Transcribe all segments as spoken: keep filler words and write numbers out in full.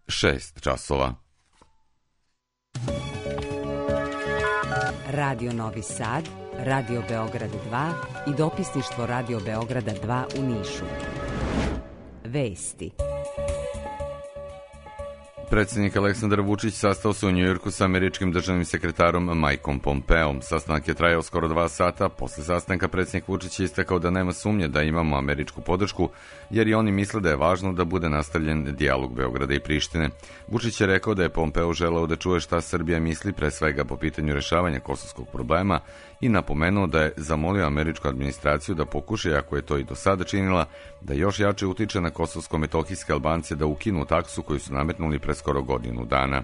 šest časova. Radio Novi Sad, Radio Beograd dva i dopisništvo Radio Beograda dva u Nišu. Vesti. Predsjednik Aleksandar Vučić sastao se u Njujorku sa američkim državnim sekretarom Mikeom Pompeom. Sastanak je trajao skoro dva sata. Posle sastanka predsjednik Vučić je istakao da nema sumnje da imamo američku podršku, jer i oni misle da je važno da bude nastavljen dijalog Beograda i Prištine. Vučić je rekao da je Pompeo želeo da čuje šta Srbija misli pre svega po pitanju rešavanja kosovskog problema i napomenuo da je zamolio američku administraciju da pokuša, ako je to i do sada činila, da još jače utiče na kosovsko-metohijske Albance da ukinu taksu koju su nametnuli pre skoro godinu dana.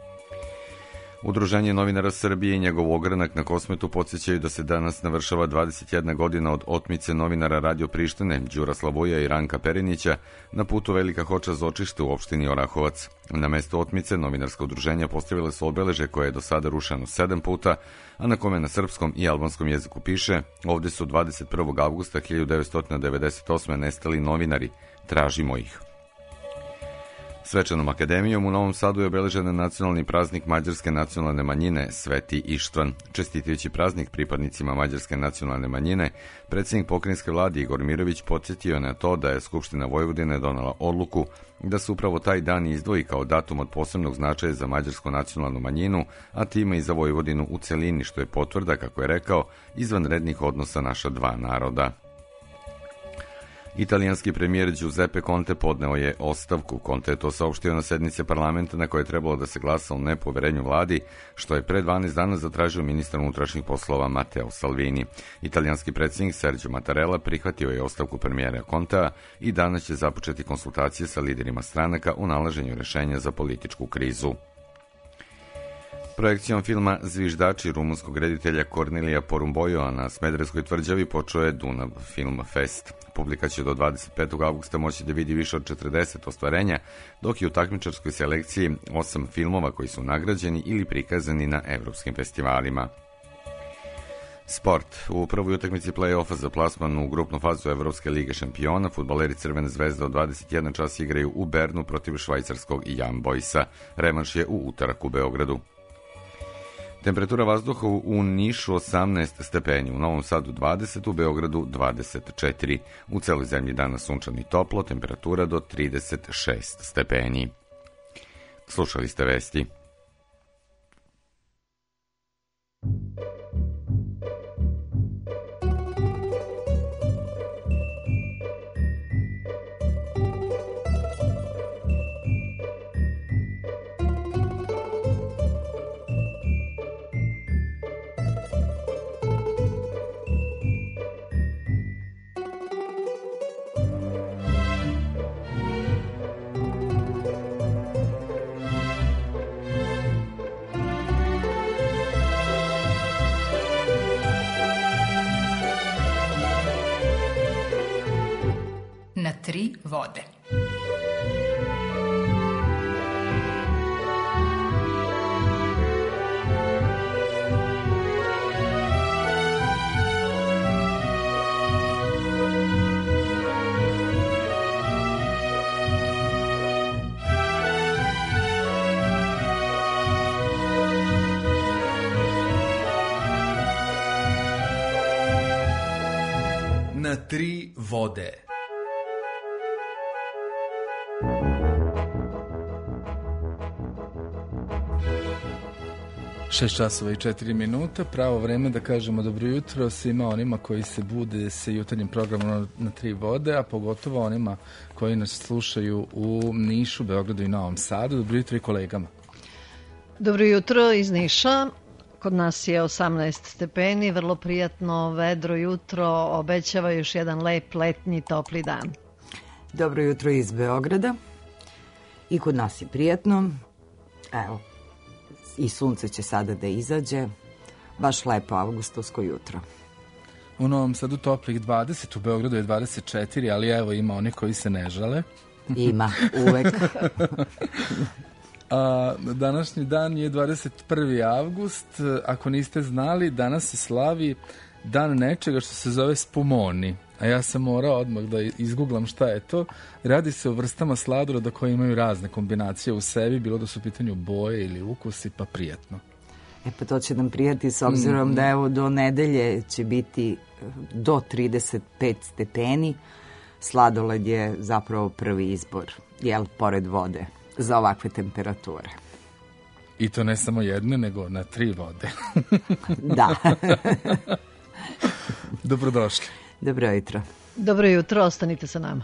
Udruženje novinara Srbije i njegov ogranak na Kosmetu podsjećaju da se danas navršava dvadeset jedna godina od otmice novinara Radio Prištine, Đura Slavoja i Ranka Perinića, na putu Velika Hoča Zočište u opštini Orahovac. Na mesto otmice novinarska udruženja postavile su obeleže koje je do sada rušeno sedam puta, a na kome na srpskom i albanskom jeziku piše: ovde su dvadeset prvog avgusta hiljadu devetsto devedeset osme nestali novinari, tražimo ih. Svečanom akademijom u Novom Sadu je obeležen nacionalni praznik mađarske nacionalne manjine Sveti Ištvan. Čestitajući praznik pripadnicima mađarske nacionalne manjine, predsjednik pokrajinske vlade Igor Mirović podsjetio na to da je Skupština Vojvodine donela odluku da se upravo taj dan izdvoji kao datum od posebnog značaja za mađarsku nacionalnu manjinu, a time i za Vojvodinu u celini, što je potvrda, kako je rekao, izvanrednih odnosa naša dva naroda. Italijanski premijer Giuseppe Conte podneo je ostavku. Conte je to saopštio na sednici parlamenta na kojoj je trebalo da se glasa o nepoverenju vladi, što je pre dvanaest dana zatražio ministar unutrašnjih poslova Matteo Salvini. Italijanski predsjednik Sergio Mattarella prihvatio je ostavku premijera Contea i danas će započeti konsultacije sa liderima stranaka u nalaženju rešenja za političku krizu. Projekcijom filma Zviždači rumunskog reditelja Kornelija Porumbojoa na Smederevskoj tvrđavi počeo je Dunav Film Fest. Publika će do dvadeset petog avgusta moći da vidi više od četrdeset ostvarenja, dok je u takmičarskoj selekciji osam filmova koji su nagrađeni ili prikazani na evropskim festivalima. Sport. U prvoj utakmici play-offa za plasman u grupnu fazu Evropske lige šampiona, fudbaleri Crvene zvezde od dvadeset jedan čas igraju u Bernu protiv švajcarskog Young Boysa. Revanš je u utorak u Beogradu. Temperatura vazduha u Nišu osamnaest stepeni, u Novom Sadu dvadeset, u Beogradu dvadeset četiri. U celoj zemlji danas sunčano i toplo, temperatura do trideset šest stepeni. Slušali ste vesti. Na tri vode. Na tri vode. šest časova i četiri minuta, pravo vreme da kažemo dobro jutro svima onima koji se bude sa jutarnjim programom na tri vode, a pogotovo onima koji nas slušaju u Nišu, Beogradu i Novom Sadu. Dobro jutro i kolegama. Dobro jutro iz Niša. Kod nas je osamnaest stepeni, vrlo prijatno vedro jutro, obećava još jedan lep letnji topli dan. Dobro jutro iz Beograda. I kod nas je prijatno. Evo, i sunce će sada da izađe. Baš lepo avgustovsko jutro. U Novom Sadu toplih dvadeset, u Beogradu je dvadeset četiri, ali evo ima oni koji se ne žale. Ima, uvek. A, današnji dan je dvadeset prvi avgust. Ako niste znali, danas se slavi dan nečega što se zove spumoni. A ja sam morao odmah da izgooglam šta je to. Radi se o vrstama sladoleda koje imaju razne kombinacije u sebi, bilo da su u pitanju boje ili ukusi, pa prijatno. E pa to će nam prijati s obzirom mm. da evo do nedelje će biti do trideset pet stepeni. Sladoled je zapravo prvi izbor, jel, pored vode, za ovakve temperature. I to ne samo jedne, nego na tri vode. Da. Dobrodošli. Dobro jutro. Dobro jutro, ostanite sa nama.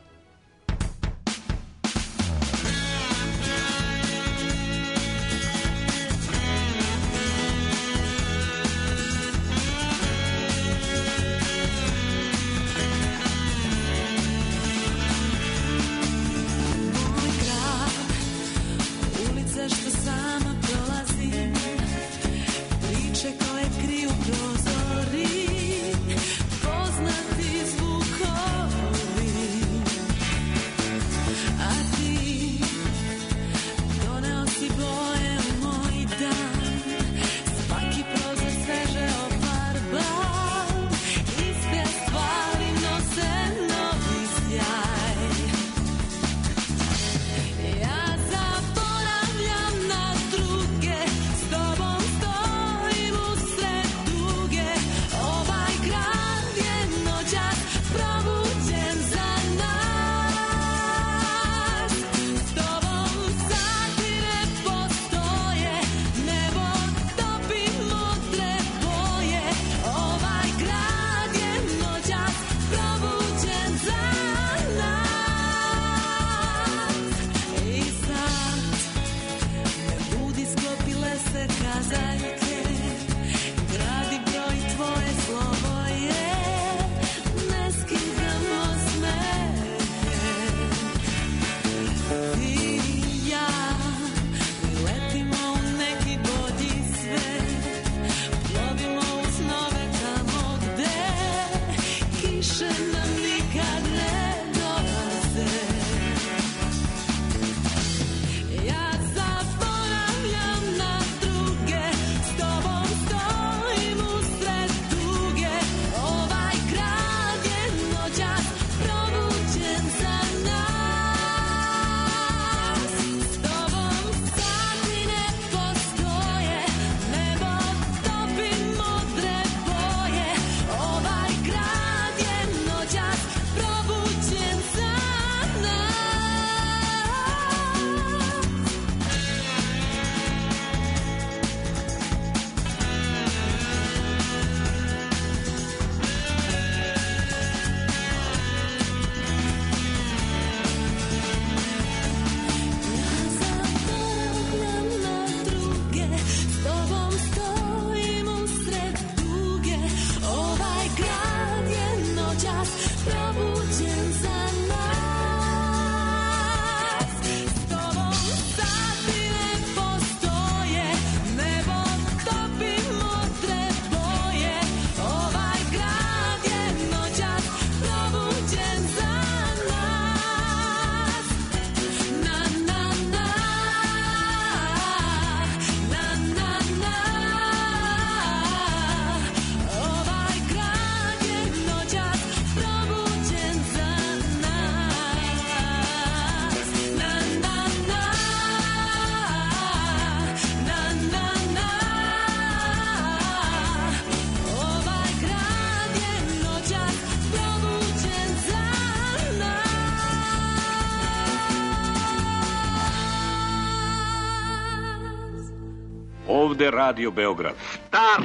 Ovde Radio Beograd. Stop!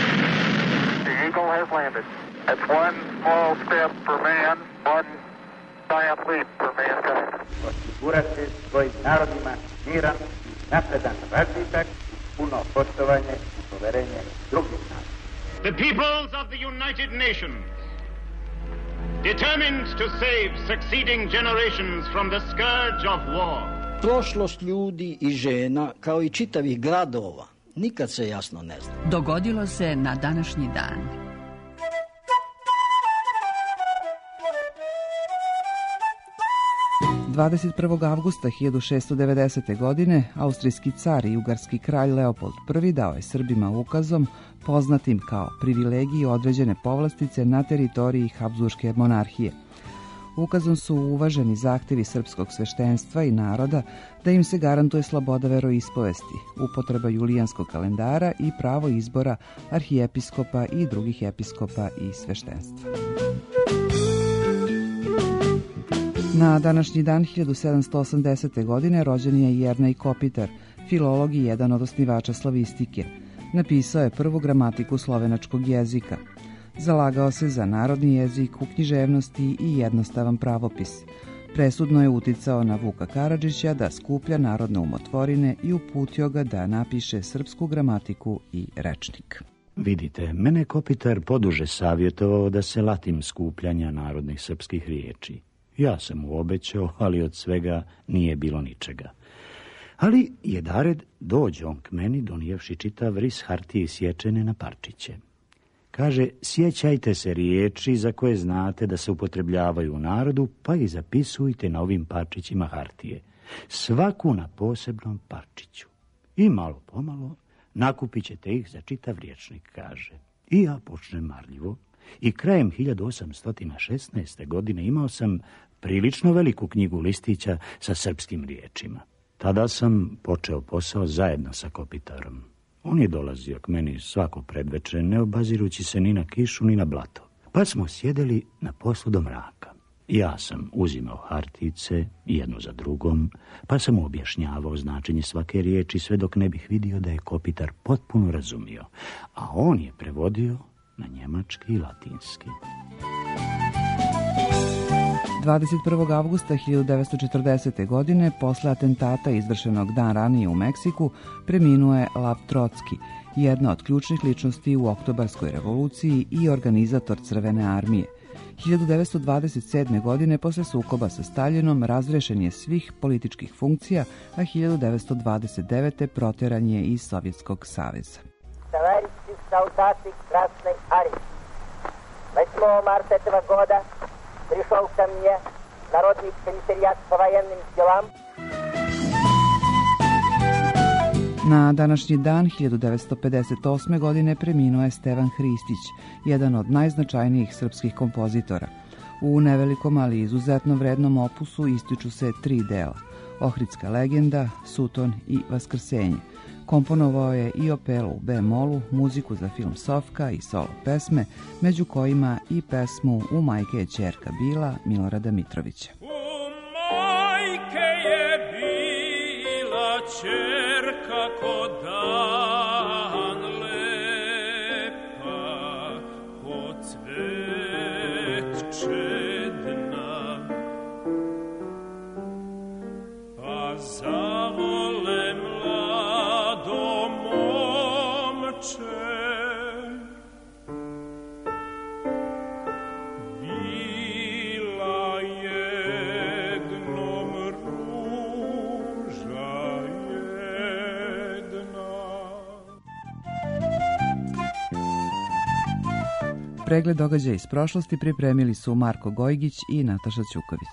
The Eagle has landed. That's one small step for man, one giant leap for mankind. Osigurati svojim narodima miran, napredan razvitak, puno poštovanje i poverenje drugih naroda. The peoples of the United Nations, determined to save succeeding generations from the scourge of war. Prošlost ljudi i žena, kao i čitavih gradova, nikad se jasno ne zna. Dogodilo se na današnji dan. dvadeset prvog avgusta hiljadu šessto devedesete. godine austrijski car i ugarski kralj Leopold I dao je Srbima ukazom, poznatim kao privilegiji određene povlastice na teritoriji Habsburške monarhije. Ukazom su uvaženi zahtevi srpskog sveštenstva i naroda da im se garantuje sloboda veroispovesti, upotreba julijanskog kalendara i pravo izbora arhijepiskopa i drugih episkopa i sveštenstva. Na današnji dan hiljadu sedamsto osamdesete. godine rođen je Jernej Kopitar, filolog i jedan od osnivača slavistike. Napisao je prvu gramatiku slovenačkog jezika. Zalagao se za narodni jezik, u književnosti i jednostavan pravopis. Presudno je uticao na Vuka Karadžića da skuplja narodne umotvorine i uputio ga da napiše srpsku gramatiku i rečnik. Vidite, mene Kopitar poduže savjetovao da se latim skupljanja narodnih srpskih riječi. Ja sam mu obećao, ali od svega nije bilo ničega. Ali jedared dođe on k meni donijevši čitav ris hartije isječene na parčiće. Kaže, sjećajte se riječi za koje znate da se upotrebljavaju u narodu, pa i zapisujte na ovim parčićima hartije. Svaku na posebnom parčiću. I malo pomalo nakupit ćete ih za čitav riječnik, kaže. I ja počnem marljivo. I krajem hiljadu osamsto šesnaeste. godine imao sam prilično veliku knjigu listića sa srpskim riječima. Tada sam počeo posao zajedno sa Kopitarom. On je dolazio k meni svako predveče, ne obazirući se ni na kišu, ni na blato. Pa smo sjedeli na poslu do mraka. Ja sam uzimao hartice, jednu za drugom, pa sam mu objašnjavao značenje svake riječi, sve dok ne bih vidio da je Kopitar potpuno razumio, a on je prevodio na njemački i latinski. dvadeset prvog avgusta hiljadu devetsto četrdesete. godine, posle atentata izvršenog dan ranije u Meksiku, preminuo je Lav Trotski, jedna od ključnih ličnosti u Oktobarskoj revoluciji i organizator Crvene armije. hiljadu devetsto dvadeset sedme. godine, posle sukoba sa Staljinom, razrešen je svih političkih funkcija, a hiljadu devetsto dvadeset devete. proteran je iz Sovjetskog saveza. Товарищи солдаты Красной Армии, восьмого марта этого года пришел ко мне Народный комиссариат по военным делам. Na današnji dan hiljadu devetsto pedeset osme. godine preminuo je Stevan Hristić, jedan od najznačajnijih srpskih kompozitora. U nevelikom, ali izuzetno vrednom opusu ističu se tri dela: Ohridska legenda, Suton i Vaskrsenje. Komponovao je i opelu u B-molu, muziku za film Sofka i solo pesme, među kojima i pesmu U majke je ćerka bila Milorada Mitrovića. U majke je bila ćerka ko dan lepa, ko cvet čedna, pa zavole mlado momče. Bila jednom ruža jedna. Pregled događaja iz prošlosti pripremili su Marko Gojgić i Nataša Ćuković.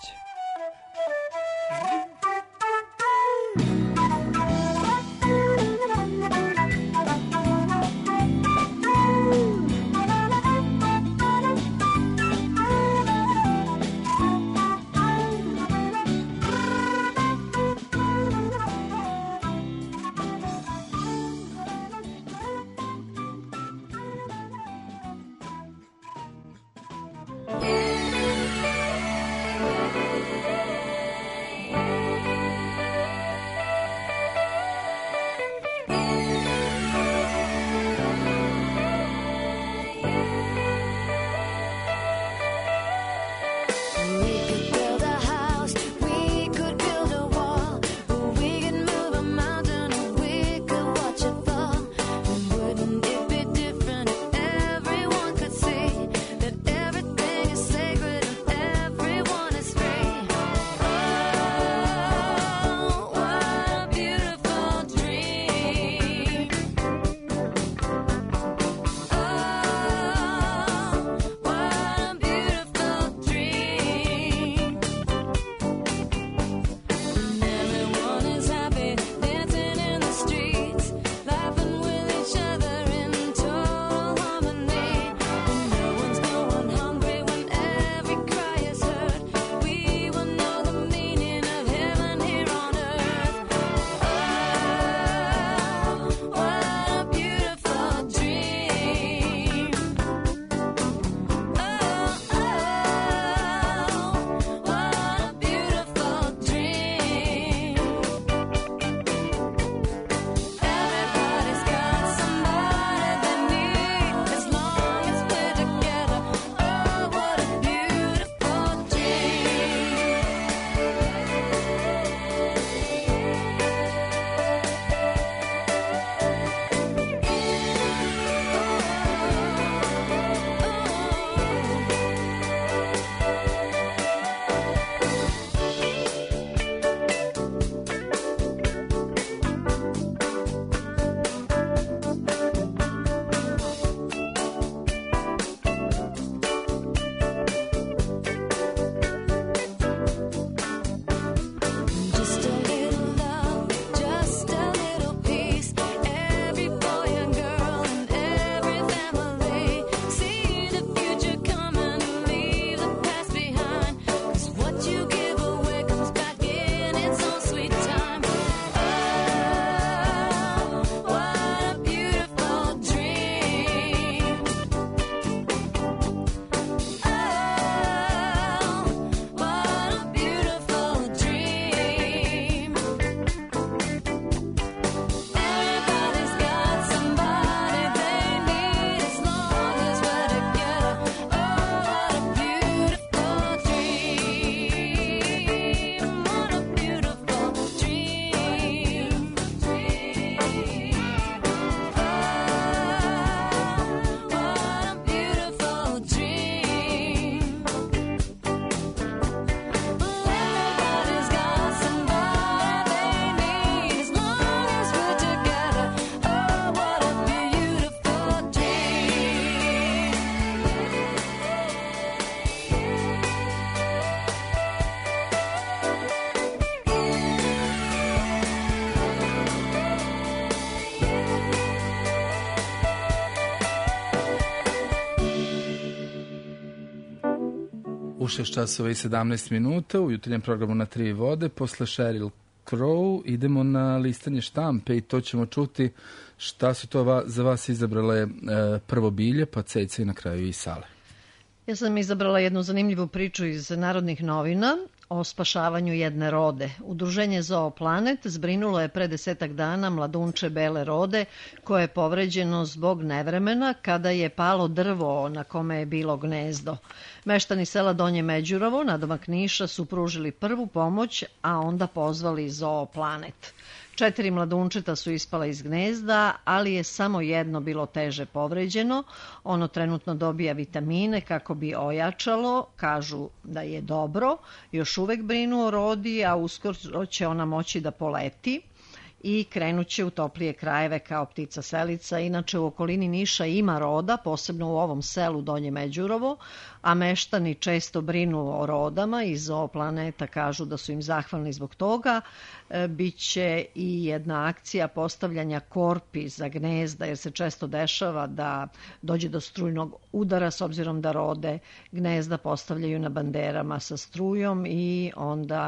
U šest časova i sedamnaest minuta u jutarnjem programu Na tri vode posle Sheryl Crow idemo na listanje štampe i to ćemo čuti šta su to va, za vas izabrale e, prvo Bilje, pa Ceca i na kraju i Sale. Ja sam izabrala jednu zanimljivu priču iz Narodnih novina o spašavanju jedne rode. Udruženje Zooplanet zbrinulo je pre desetak dana mladunče bele rode koje je povređeno zbog nevremena kada je palo drvo na kome je bilo gnezdo. Meštani sela Donje Međurovo, nadomak Niša, su pružili prvu pomoć, a onda pozvali Zooplanet. Četiri mladunčeta su ispala iz gnezda, ali je samo jedno bilo teže povređeno. Ono trenutno dobija vitamine kako bi ojačalo, kažu da je dobro. Još uvek brinu o rodi, a uskoro će ona moći da poleti i krenuće u toplije krajeve kao ptica selica. Inače, u okolini Niša ima roda, posebno u ovom selu Donje Međurovo, a meštani često brinu o rodama i Zooplaneta kažu da su im zahvalni zbog toga. E, biće i jedna akcija postavljanja korpi za gnezda, jer se često dešava da dođe do strujnog udara, s obzirom da rode gnezda postavljaju na banderama sa strujom i onda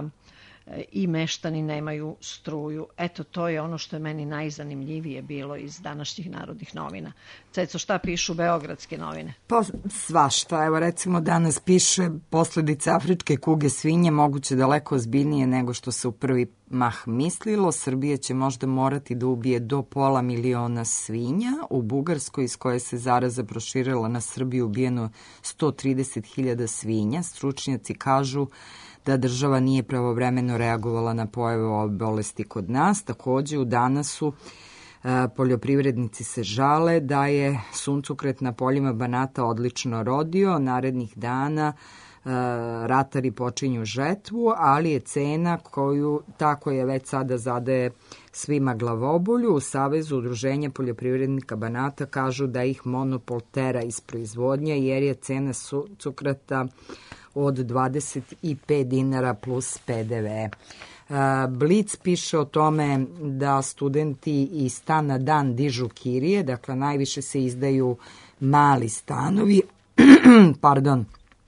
i meštani nemaju struju. Eto, to je ono što je meni najzanimljivije bilo iz današnjih Narodnih novina. Ceco, šta pišu beogradske novine? Pa svašta. Evo recimo danas piše posljedice afričke kuge svinje moguće daleko ozbiljnije nego što se u prvi mah mislilo. Srbija će možda morati da ubije do pola miliona svinja. U Bugarskoj, iz koje se zaraza proširila na Srbiju, ubijeno sto trideset hiljada svinja. Stručnjaci kažu da država nije pravovremeno reagovala na pojave ove bolesti kod nas. Takođe, u Danasu poljoprivrednici se žale da je suncokret na poljima Banata odlično rodio. Narednih dana ratari počinju žetvu, ali je cena koju tako je već sada zadaje svima glavobolju. U Savezu udruženja poljoprivrednika Banata kažu da ih monopol tera iz proizvodnje, jer je cena suncokreta od dvadeset pet dinara plus pe de ve. Blic piše o tome da studenti iz stan na dan dižu kirije, dakle najviše se izdaju mali stanovi, pardon,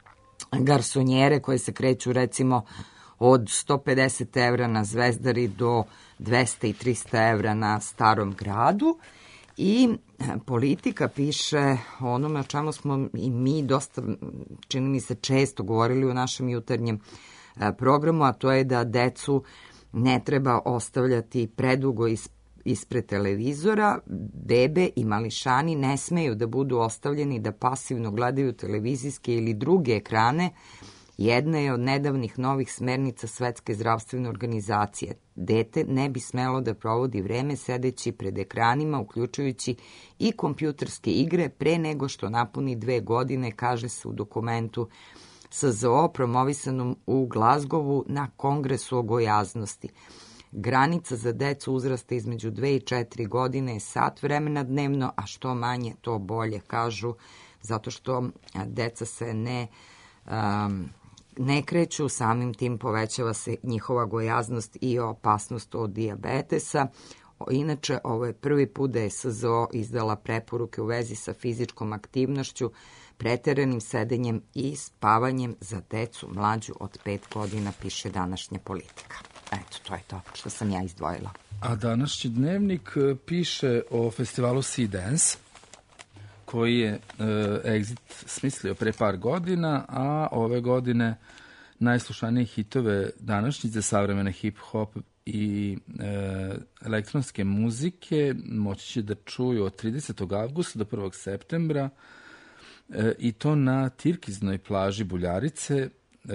garsonjere koje se kreću recimo od sto pedeset evra na Zvezdari do dvesta i trista evra na Starom gradu. I Politika piše o onome o čemu smo i mi dosta, čini mi se, često govorili u našem jutarnjem programu, a to je da decu ne treba ostavljati predugo ispred televizora. Bebe i mališani ne smeju da budu ostavljeni da pasivno gledaju televizijske ili druge ekrane. Jedna je od nedavnih novih smernica Svetske zdravstvene organizacije. Dete ne bi smelo da provodi vreme sedeći pred ekranima, uključujući i kompjuterske igre, pre nego što napuni dve godine, kaže se u dokumentu S Z O promovisanom u Glazgovu na Kongresu o gojaznosti. Granica za decu uzrasta između dve i četiri godine je sat vremena dnevno, a što manje, to bolje, kažu, zato što deca se ne... Um, ne kreću, samim tim povećava se njihova gojaznost i opasnost od dijabetesa. Inače, ovo je prvi put da je S Z O izdala preporuke u vezi sa fizičkom aktivnošću, preteranim sedenjem i spavanjem za decu mlađu od pet godina, piše današnja Politika. Eto, to je to što sam ja izdvojila. A današnji dnevnik piše o festivalu Sea Dance, koji je uh, Exit smislio pre par godina, a ove godine najslušanije hitove današnjice savremene hip-hop i e, elektronske muzike moći će da čuju od tridesetog avgusta do prvog septembra e, i to na Tirkiznoj plaži Buljarice, e,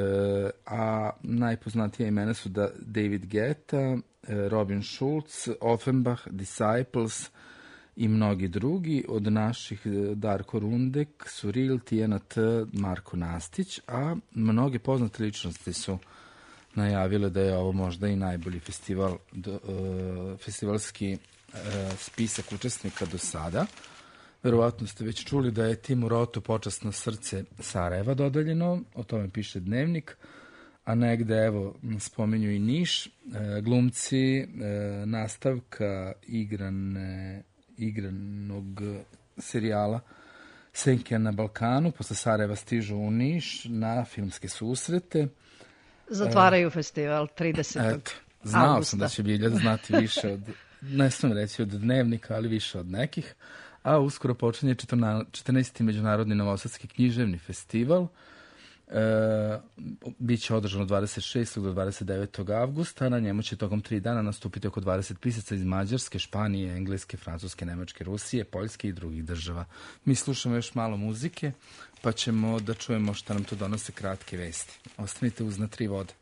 a najpoznatija imena su da David Guetta, e, Robin Schulz, Offenbach, Disciples i mnogi drugi. Od naših Darko Rundek, Suril, Tijana T, Marko Nastić, a mnoge poznate ličnosti su najavile da je ovo možda i najbolji festival, do, uh, festivalski uh, spisak učesnika do sada. Verovatno ste već čuli da je Timu Rotu počasno srce Sarajeva dodeljeno, o tome piše Dnevnik, a negde, evo, spomenju i Niš, uh, glumci, uh, nastavka igrane igranog serijala Senke na Balkanu, posle Sarajeva stižu u Niš na filmske susrete. Zatvaraju e, festival tridesetog Eto, znao augusta. sam da će Biljana znati više od, ne smijem reći od dnevnika, ali više od nekih. A uskoro počinje četrnaesti Međunarodni novosadski književni festival. E, biće održano od dvadeset šestog do dvadeset devetog avgusta. Na njemu će tokom tri dana nastupiti oko dvadeset pisaca iz Mađarske, Španije, Engleske, Francuske, Nemačke, Rusije, Poljske i drugih država. Mi slušamo još malo muzike, pa ćemo da čujemo šta nam to donose kratke vesti. Ostanite uz Na tri vode.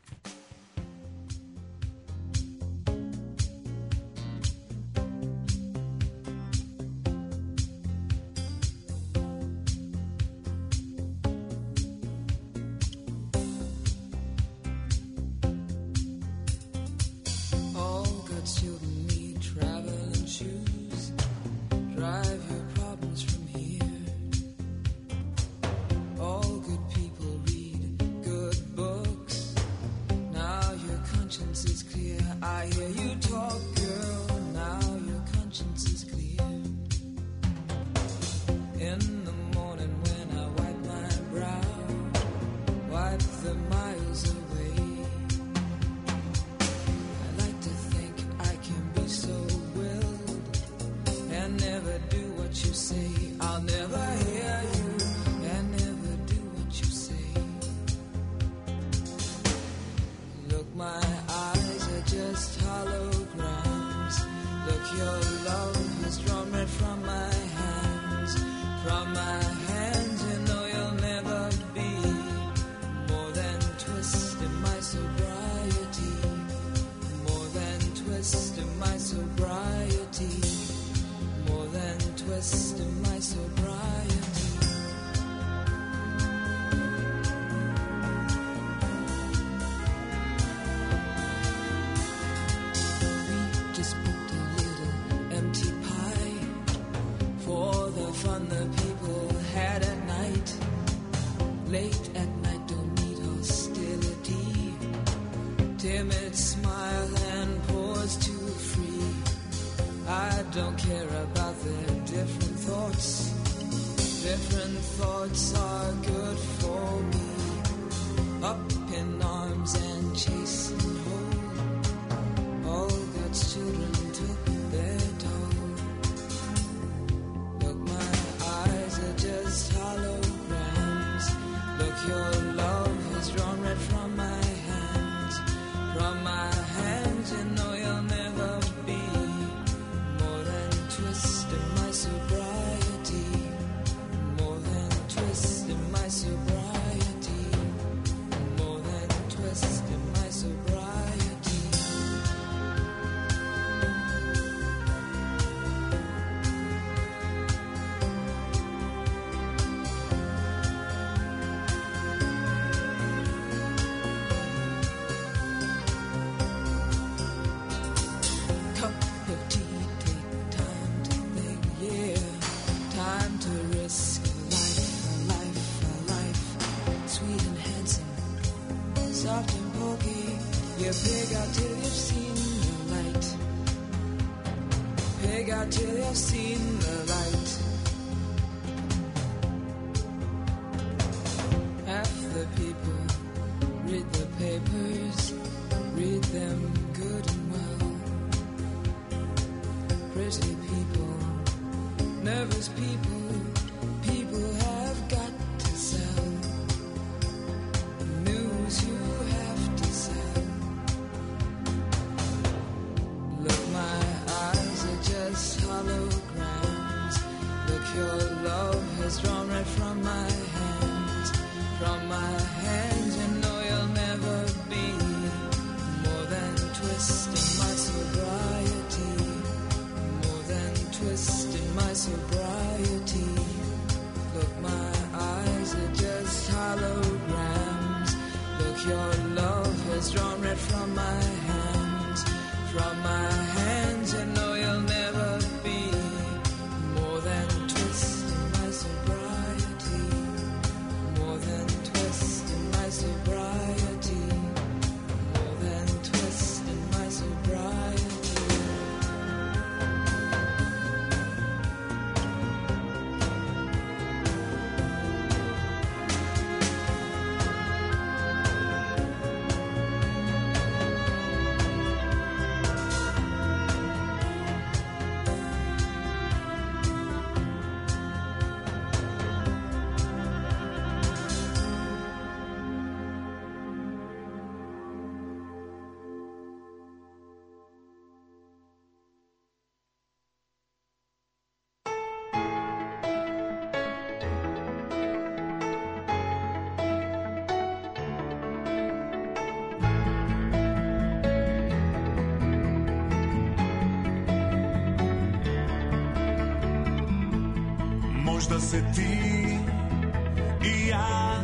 možda se ti i ja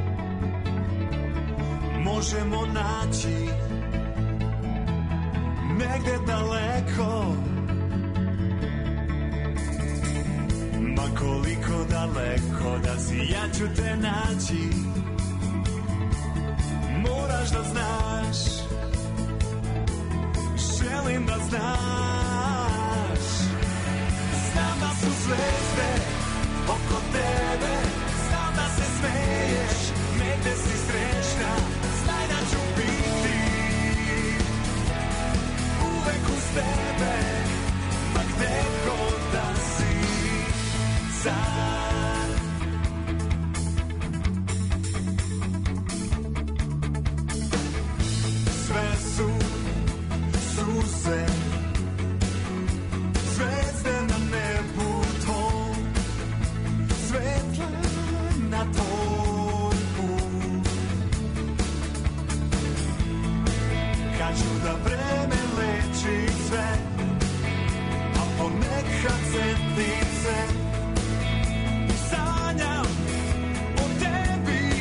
možemo naći negde daleko, ma koliko daleko da si, ja ću te naći. Moraš da znaš, želim da znaš. Znam da su zvezde oko tebe, znam da se smeješ, negde si srećna, znaj da ću biti uvek uz tebe, pa gde god da si sad. Sve su suze, zvezde na nebu tvom, svetla na tvoj put. Kad ću da vreme leči sve, a ponekad setnice, sanjam o tebi.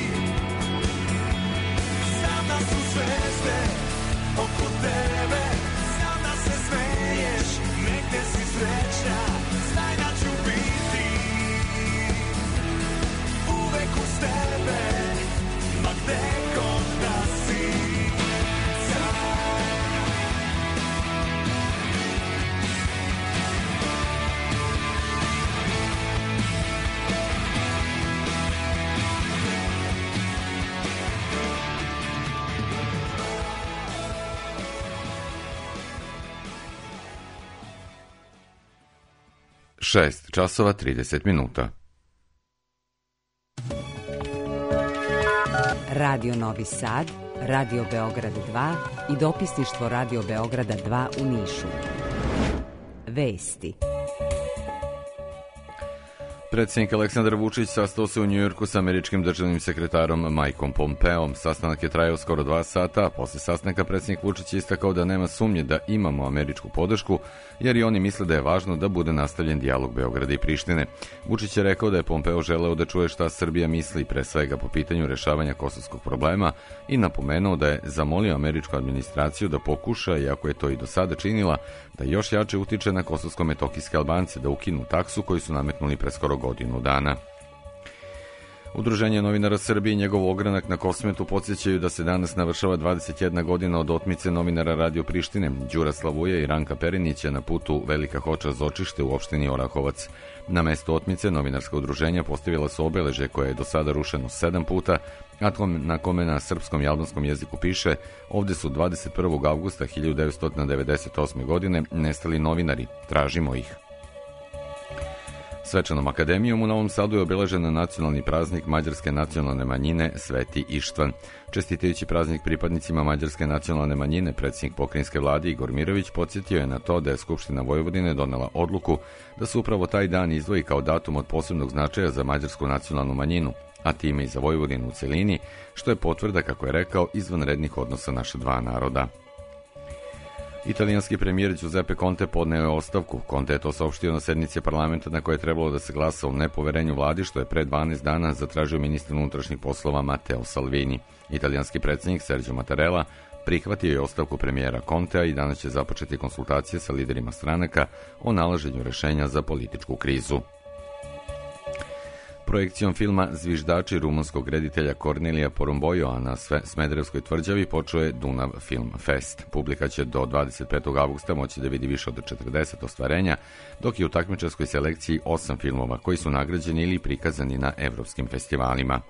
Znam da su zvezde oko tebe, znam da se smeješ, negde si srećna, znaj da ću biti uvek uz tebe, ma gde god da si sad. šest časova trideset minuta. Radio Novi Sad, Radio Beograd dva i dopisništvo Radio Beograda dva u Nišu. Vesti. Predsjednik Aleksandar Vučić sastao se u Njujorku sa američkim državnim sekretarom Mikeom Pompeom. Sastanak je trajao skoro dva sata, a posle sastanka predsjednik Vučić je istakao da nema sumnje da imamo američku podršku, jer i oni misle da je važno da bude nastavljen dijalog Beograda i Prištine. Vučić je rekao da je Pompeo želeo da čuje šta Srbija misli, pre svega po pitanju rešavanja kosovskog problema, i napomenuo da je zamolio američku administraciju da pokuša, iako je to i do sada činila, da još jače utiče na kosovsko-metokijske Albance da ukinu taksu koju su nametnuli pre skoro godinu dana. Udruženje novinara Srbije i njegov ogranak na Kosmetu podsjećaju da se danas navršava dvadeset jedna godina od otmice novinara Radio Prištine. Đura Slavuja i Ranka Perinića na putu Velika Hoča Zočište u opštini Orahovac. Na mesto otmice novinarska udruženja postavila su obeležje koje je do sada rušeno sedam puta, a na kome na srpskom i albanskom jeziku piše: ovde su dvadeset prvog avgusta hiljadu devetsto devedeset osme. godine nestali novinari, tražimo ih. Svečanom akademijom u Novom Sadu je obeležen nacionalni praznik mađarske nacionalne manjine Sveti Ištvan. Čestitajući praznik pripadnicima mađarske nacionalne manjine, predsjednik pokrajinske vlade Igor Mirović podsjetio je na to da je Skupština Vojvodine donela odluku da se upravo taj dan izdvoji kao datum od posebnog značaja za mađarsku nacionalnu manjinu, a time i za Vojvodinu u celini, što je potvrda, kako je rekao, izvanrednih odnosa naša dva naroda. Italijanski premijer Giuseppe Conte podneo je ostavku. Conte je to saopštio na sednici parlamenta na kojoj je trebalo da se glasa o nepoverenju vladi, što je pre dvanaest dana zatražio ministar unutrašnjih poslova Matteo Salvini. Italijanski predsjednik Sergio Mattarella prihvatio je ostavku premijera Contea i danas će započeti konsultacije sa liderima stranaka o nalaženju rešenja za političku krizu. Projekcijom filma Zviždači rumunskog reditelja Kornelija Porumbojoa na Smederevskoj tvrđavi počeo je Dunav Film Fest. Publika će do dvadeset petog avgusta moći da vidi više od četrdeset ostvarenja, dok je u takmičarskoj selekciji osam filmova koji su nagrađeni ili prikazani na evropskim festivalima.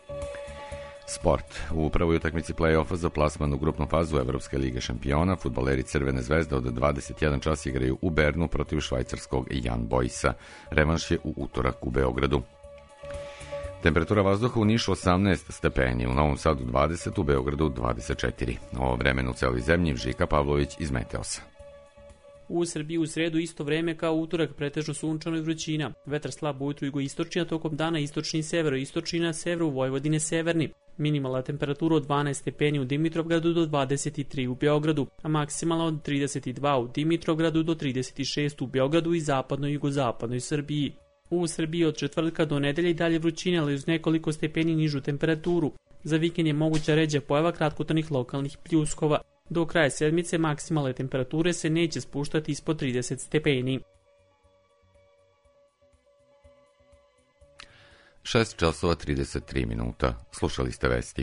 Sport. U prvoj utakmici play-offa za plasman u grupnu fazu Evropske lige šampiona, fudbaleri Crvene zvezde od dvadeset jedan čas igraju u Bernu protiv švajcarskog Young Boysa. Revanš je u utorak u Beogradu. Temperatura vazduha u Nišu osamnaest stepeni, u Novom Sadu dvadeset, u Beogradu dvadeset četiri. O vremenu u celoj zemlji Žika Pavlović iz Meteosa. U Srbiji u sredu isto vreme kao utorak, pretežno sunčano i vrućina. Vetar slab ujutru jugoistočni, a tokom dana istočni i severoistočni, na severu Vojvodine severni. Minimalna temperatura od dvanaest stepeni u Dimitrovgradu do dvadeset tri u Beogradu, a maksimalna od trideset dva u Dimitrovgradu do trideset šest u Beogradu i zapadnoj i jugozapadnoj Srbiji. U Srbiji od četvrtka do nedelje i dalje vrućine, ali uz nekoliko stepeni nižu temperaturu. Za vikend je moguća ređa pojava kratkotrajnih lokalnih pljuskova. Do kraja sedmice maksimalne temperature se neće spuštati ispod trideset stepeni. šest časova trideset tri minuta. Slušali ste vesti.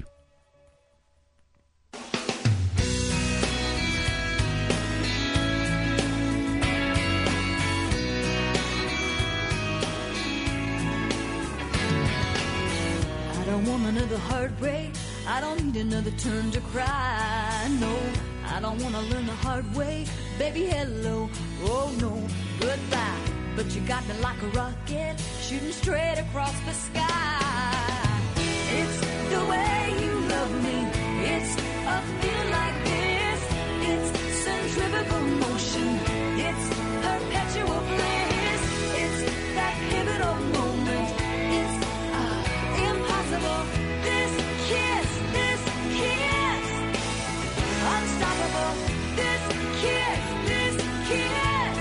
I don't want another heartbreak. I don't need another turn to cry. No, I don't want to learn the hard way. Baby, hello. Oh, no, goodbye. But you got me like a rocket, shooting straight across the sky. It's the way you love me. It's a feeling like this. It's centrifugal motion. It's perpetual bliss. It's that pivotal moment. It's uh, impossible. This kiss, this kiss, unstoppable. This kiss, this kiss.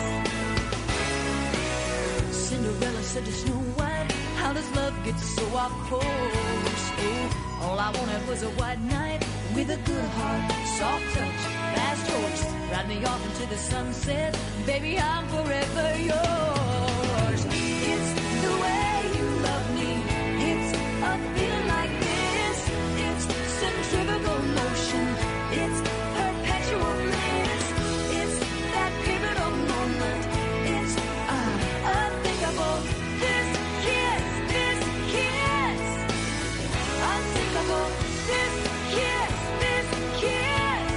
Cinderella said to Snow White, how does love get so off course? Oh, all I wanted was a white knight with a good heart, soft touch, fast horse, ride me off into the sunset. Baby, I'm forever yours. It's the way you love me. It's a feeling like this. It's centrifugal motion. It's perpetual bliss. It's that pivotal moment. It's uh, unthinkable. This kiss, this kiss, unthinkable. This kiss, this kiss.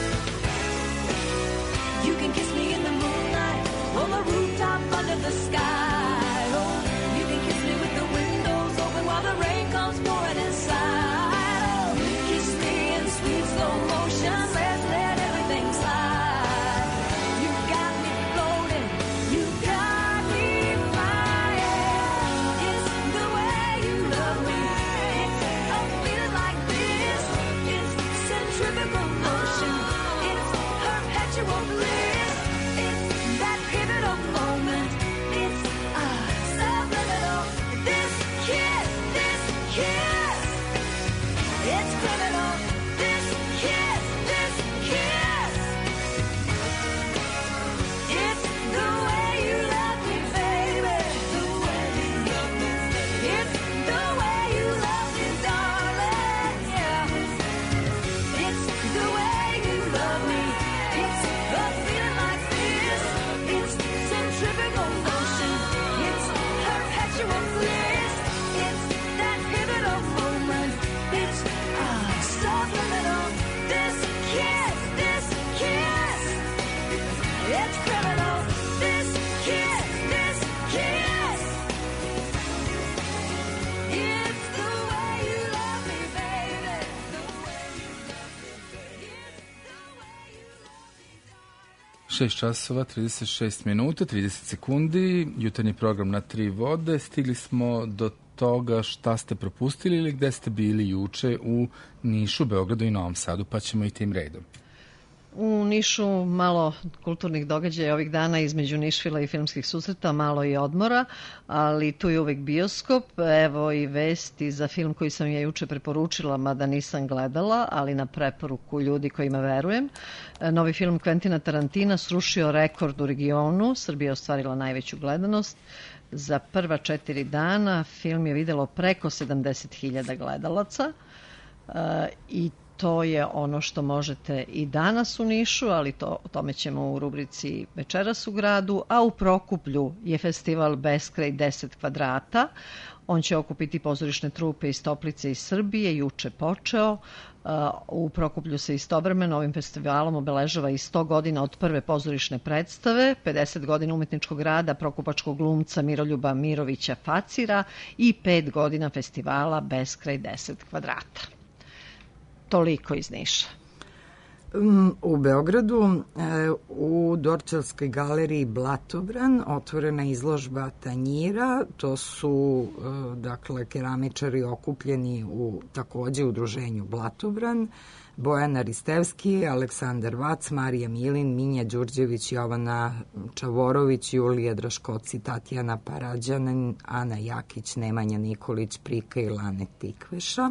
You can kiss me in the moonlight, on the rooftop under the sky. Oh, you can kiss me with the windows open while the rain comes pouring inside. Oh, kiss me in sweet slow motion. Let's let everything slide. You got me floating. You got me flying. It's the way you love me. It's a feeling like this. It's centrifugal motion. It's perpetual bliss. It's that pivotal moment. It's uh, subliminal. This kiss, this kiss. It's criminal. This kiss, this kiss. It's the way you love me, baby. The way you love me. It's the way you love me, darling. Yeah. It's the way you love me. It's a feeling like this. It's centrifugal motion. It's perpetual bliss. It's that pivotal moment. It's uh, subliminal. This kiss, this kiss. It's criminal. This kiss, this kiss. It's the way you love me, baby. The way you love me. It's the way you love me. šest časova, trideset šest minuta, trideset sekundi, jutarnji program na tri vode. Stigli smo do toga šta ste propustili ili gde ste bili juče u Nišu, Beogradu i Novom Sadu, pa ćemo i tim redom. U Nišu malo kulturnih događaja ovih dana između Nišvila i filmskih susreta, malo i odmora, ali tu je uvek bioskop. Evo i vesti za film koji sam ja juče preporučila, mada nisam gledala, ali na preporuku ljudi kojima verujem. Novi film Quentina Tarantina srušio rekord u regionu. Srbija je ostvarila najveću gledanost. Za prva četiri dana film je videlo preko sedamdeset hiljada gledalaca i to je ono što možete i danas u Nišu, ali to, o tome ćemo u rubrici Večeras u gradu, a u Prokuplju je festival Beskraj deset kvadrata. On će okupiti pozorišne trupe iz Toplice i Srbije, juče počeo. U Prokuplju se istovremeno ovim festivalom obeležava i sto godina od prve pozorišne predstave, pedeset godina umetničkog rada prokupačkog glumca Miroljuba Mirovića Facira i pet godina festivala Beskraj deset kvadrata. Toliko iz Niša. U Beogradu u Dorćolskoj galeriji Blatobran otvorena izložba tanjira. To su dakle keramičari okupljeni u takođe udruženju Blatobran. Bojana Ristevski, Aleksandar Vac, Marija Milin, Minja Đurđević, Jovana Čavorović, Julija Draškoci, Tatjana Parađanin, Ana Jakić, Nemanja Nikolić, Prika i Lane Tikveša.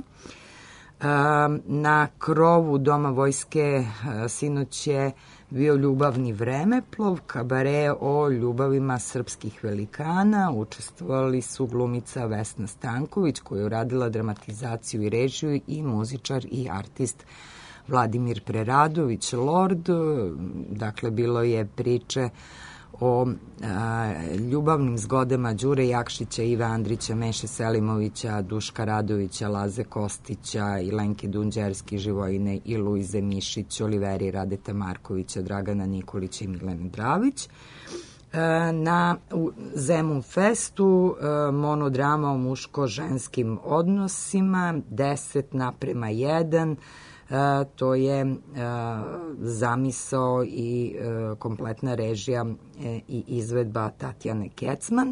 Na krovu Doma vojske sinoć je bio ljubavni vremeplov, kabare o ljubavima srpskih velikana. Učestvovali su glumica Vesna Stanković, koja je uradila dramatizaciju i režiju, i muzičar i artist Vladimir Preradović Lord. Dakle, bilo je priče o a, ljubavnim zgodama Đure Jakšića, Ive Andrića, Meše Selimovića, Duška Radovića, Laze Kostića, Ilenke Dunđerski, Živojine i Luize Mišić, Oliveri Radeta Markovića, Dragana Nikolića i Milene Dravić. Na Zemun festu monodrama o muško-ženskim odnosima, deset naprema jedan, to je zamisao i kompletna režija i izvedba Tatjane Kecman,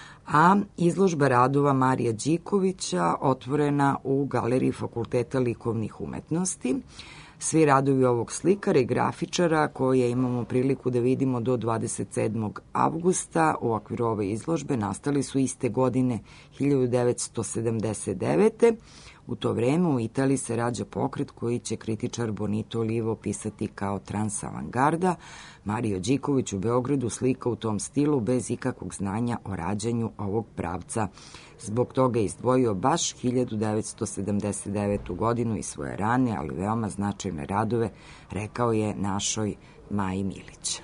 a izložba radova Marija Đikovića otvorena u Galeriji Fakulteta likovnih umetnosti. Svi radovi ovog slikara i grafičara, koje imamo priliku da vidimo do dvadeset sedmog avgusta u okviru ove izložbe, nastali su iste godine hiljadu devetsto sedamdeset devete. U to vreme u Italiji se rađa pokret koji će kritičar Bonito Olivo opisati kao transavangarda. Mario Điković u Beogradu slika u tom stilu bez ikakvog znanja o rađanju ovog pravca. Zbog toga je izdvojio baš hiljadu devetsto sedamdeset devetu godinu i svoje rane, ali veoma značajne radove, rekao je našoj Maji Milić.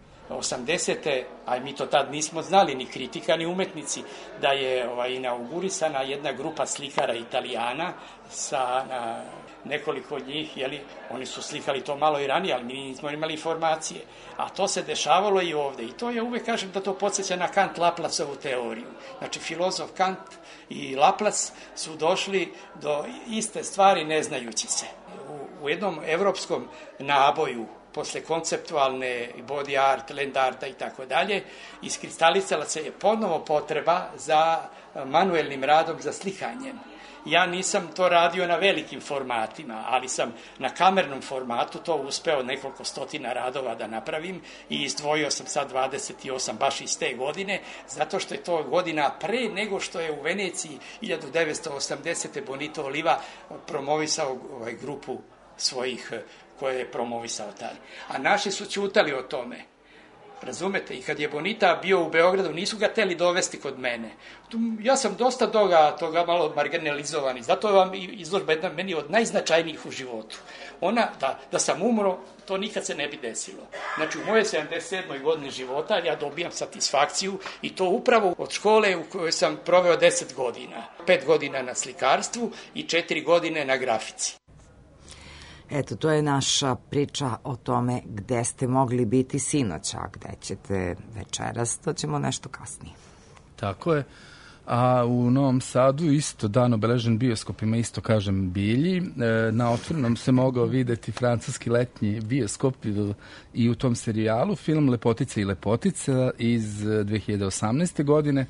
osamdesete, a mi to tad nismo znali, ni kritika, ni umetnici, da je ovaj, inaugurisana jedna grupa slikara Italijana sa na, nekoliko od njih, jeli, oni su slikali to malo i ranije, ali mi nismo imali informacije. A to se dešavalo i ovde. I to ja uvek kažem da to podsjeća na Kant-Laplacovu teoriju. Znači, filozof Kant i Laplac su došli do iste stvari ne znajući se. U, u jednom evropskom naboju posle konceptualne body art, land arta i tako dalje, iskristalisala se je ponovo potreba za manuelnim radom, za slikanjem. Ja nisam to radio na velikim formatima, ali sam na kamernom formatu to uspeo nekoliko stotina radova da napravim i izdvojio sam sad dvadeset osam baš iz te godine, zato što je to godina pre nego što je u Veneciji hiljadu devetsto osamdesete Bonito Oliva promovisao ovaj, grupu svojih koje je promovisao tad. A naši su ćutali o tome. Razumete? I kad je Bonita bio u Beogradu, nisu ga teli dovesti kod mene. Tu, ja sam dosta toga, toga malo marginalizovan i zato je vam izložba jedna meni od najznačajnijih u životu. Ona, da, da sam umro, to nikad se ne bi desilo. Znači, u moje sedamdeset sedmoj godini života ja dobijam satisfakciju i to upravo od škole u kojoj sam proveo deset godina. Pet godina na slikarstvu i četiri godine na grafici. Eto, to je naša priča o tome gde ste mogli biti sinoć, a gde ćete večeras, to ćemo nešto kasnije. Tako je. A u Novom Sadu isto dan obeležen bioskopima, isto kažem Bilji. Na Otvorenom se mogao videti francuski letnji bioskop i u tom serijalu film Lepotica i lepotica iz dve hiljade osamnaeste. godine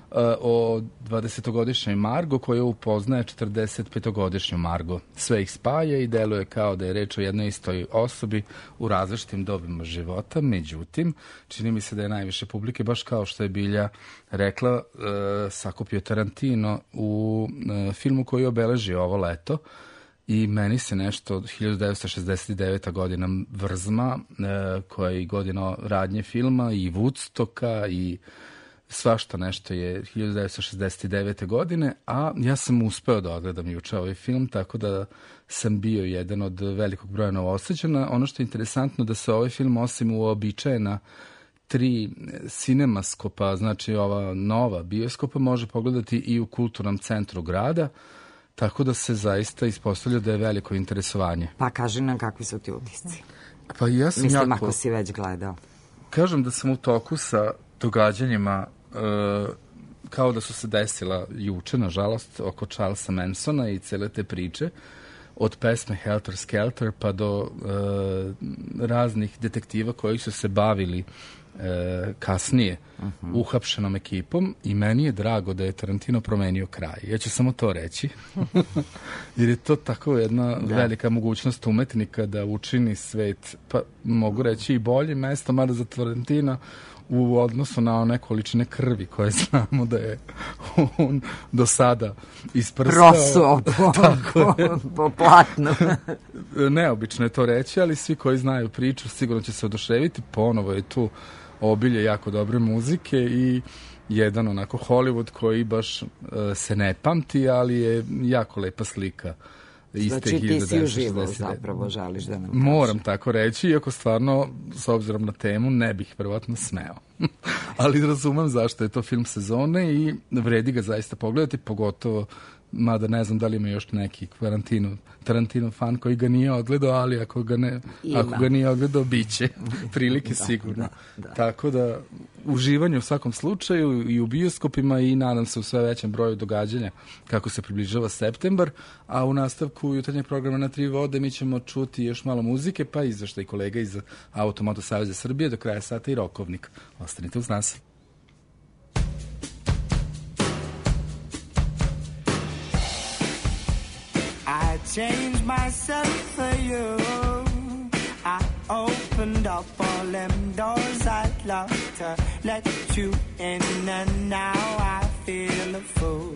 o dvadesetogodišnjoj Margo koja upoznaje četrdesetpetogodišnju Margo. Sve ih spaja i deluje kao da je reč o jednoj istoj osobi u različitim dobima života. Međutim, čini mi se da je najviše publike, baš kao što je Bilja rekla, e, sakupio Tarantino u e, filmu koji je obeležio ovo leto. I meni se nešto od hiljadu devetsto šezdeset devete. godina vrzma, e, koja je i godina radnje filma i Woodstocka i svašta nešto je hiljadu devetsto šezdeset devete. godine, a ja sam uspeo da odgledam juče ovaj film, tako da sam bio jedan od velikog broja Novosađana. Ono što je interesantno da se ovaj film, osim uobičajena tri sinemaskopa, znači ova nova bioskopa, može pogledati i u kulturnom centru grada, tako da se zaista ispostavlja da je veliko interesovanje. Pa kaži nam kakvi su ti utisci. Pa ja sam Mislim, jako... ako si već gledao. Kažem da sam u toku sa događanjima e, kao da su se desila juče, nažalost, oko Charlesa Mansona i cele te priče, od pesme Helter Skelter pa do e, raznih detektiva koji su se bavili e, kasnije uh-huh. uhapšenom ekipom i meni je drago da je Tarantino promenio kraj. Ja ću samo to reći. Jer je to tako jedna da. velika mogućnost umetnika da učini svet, pa mogu reći i bolje mesto, mada za Tarantina u odnosu na one količine krvi koje znamo da je on do sada isprskao. Prosuo po, po, po platnu. Neobično je to reći, ali svi koji znaju priču sigurno će se oduševiti. Ponovo je tu obilje jako dobre muzike i jedan onako Hollywood koji baš uh, se ne pamti, ali je jako lepa slika. Znači ti si uživao zapravo, žališ da nam Moram kažem. tako reći, iako stvarno, s obzirom na temu, ne bih verovatno smeo. Ali razumem zašto je to film sezone i vredi ga zaista pogledati, pogotovo, mada ne znam da li ima još neki Tarantino, Tarantino fan koji ga nije odgledao, ali ako ga, ne, ako ga nije odgledao, bit će prilike da, sigurno. Da, da. Tako da, uživanje u svakom slučaju i u bioskopima i nadam se u sve većem broju događanja kako se približava septembar, a u nastavku jutarnjeg programa na Tri vode mi ćemo čuti još malo muzike, pa izveštaj kolega iz Automoto Saveza Srbije do kraja sata i rokovnik. Ostanite uz nas. I changed myself for you. I opened up all them doors I'd love to let you in, and now I feel a fool.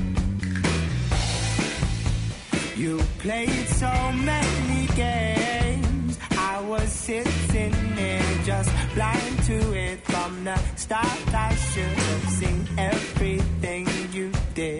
You played so many games, I was sitting there just blind to it. From the start I should have seen everything you did.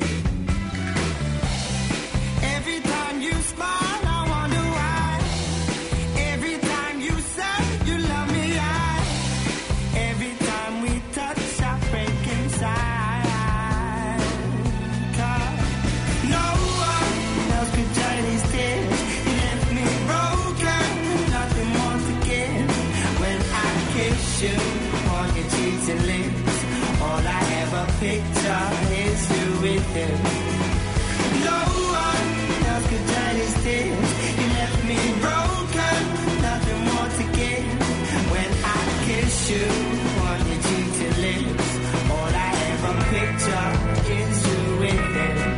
Every time you smile, I wonder why. Every time you say you love me, I. Every time we touch, I break inside. 'Cause no one else could dry these tears. You left me broken, nothing more to give. When I kiss you on your cheeks and lips, all I ever picture is you with him. No one could dry these tears. You left me broken, nothing more to give. When I kiss you on your cheeks and lips, all I ever picture is you with him.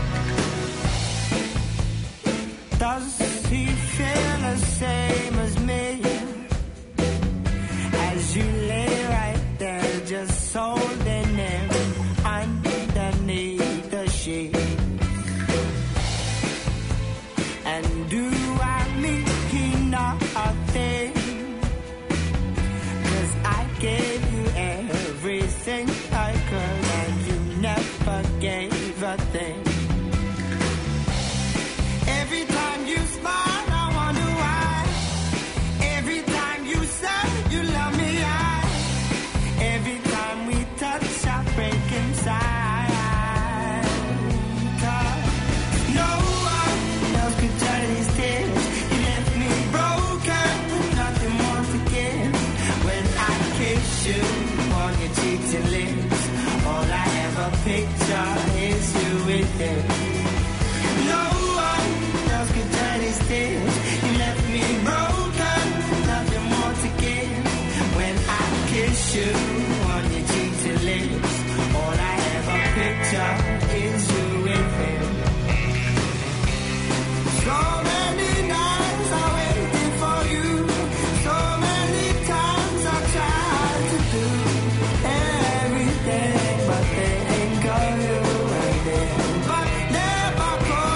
Does he feel the same as me? As you lay right there, just holding him underneath the sheet. And do I mean nothing? 'Cause I gave you everything I could, and you never gave a thing. Every time you smile, I wonder why. Every time you say you love me, I. Every time we touch, I break inside. You on your cheeks and lips, all I ever picture is you with him. No one else could dry these tears. You left me broken, nothing more to give. When I kiss you on your cheeks and lips, all I ever picture is you with him. So many nights I waited for you, so many times I tried to do everything, but they ain't got you right there. But never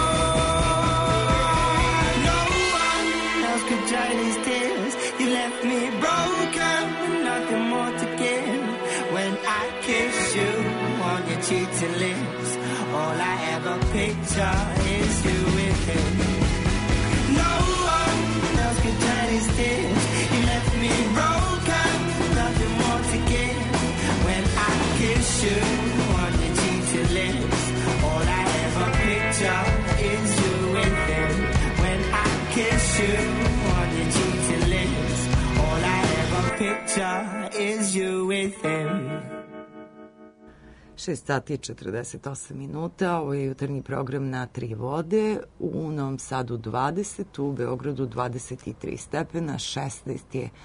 could. No one else could dry these tears. You left me broken, nothing more to give. When I kiss you on your cheeks and lips, all I ever picture is you with him. No one else could dry these tears. You left me broken, nothing more to give. When I kiss you on your cheeks and lips, all I ever picture is you with him. When I kiss you on your cheeks and lips, all I ever picture is you with him. šest sati i četrdeset osam minuta, ovo je jutarnji program na Tri vode, u Novom Sadu dvadeset, u Beogradu dvadeset tri stepena, šesnaest je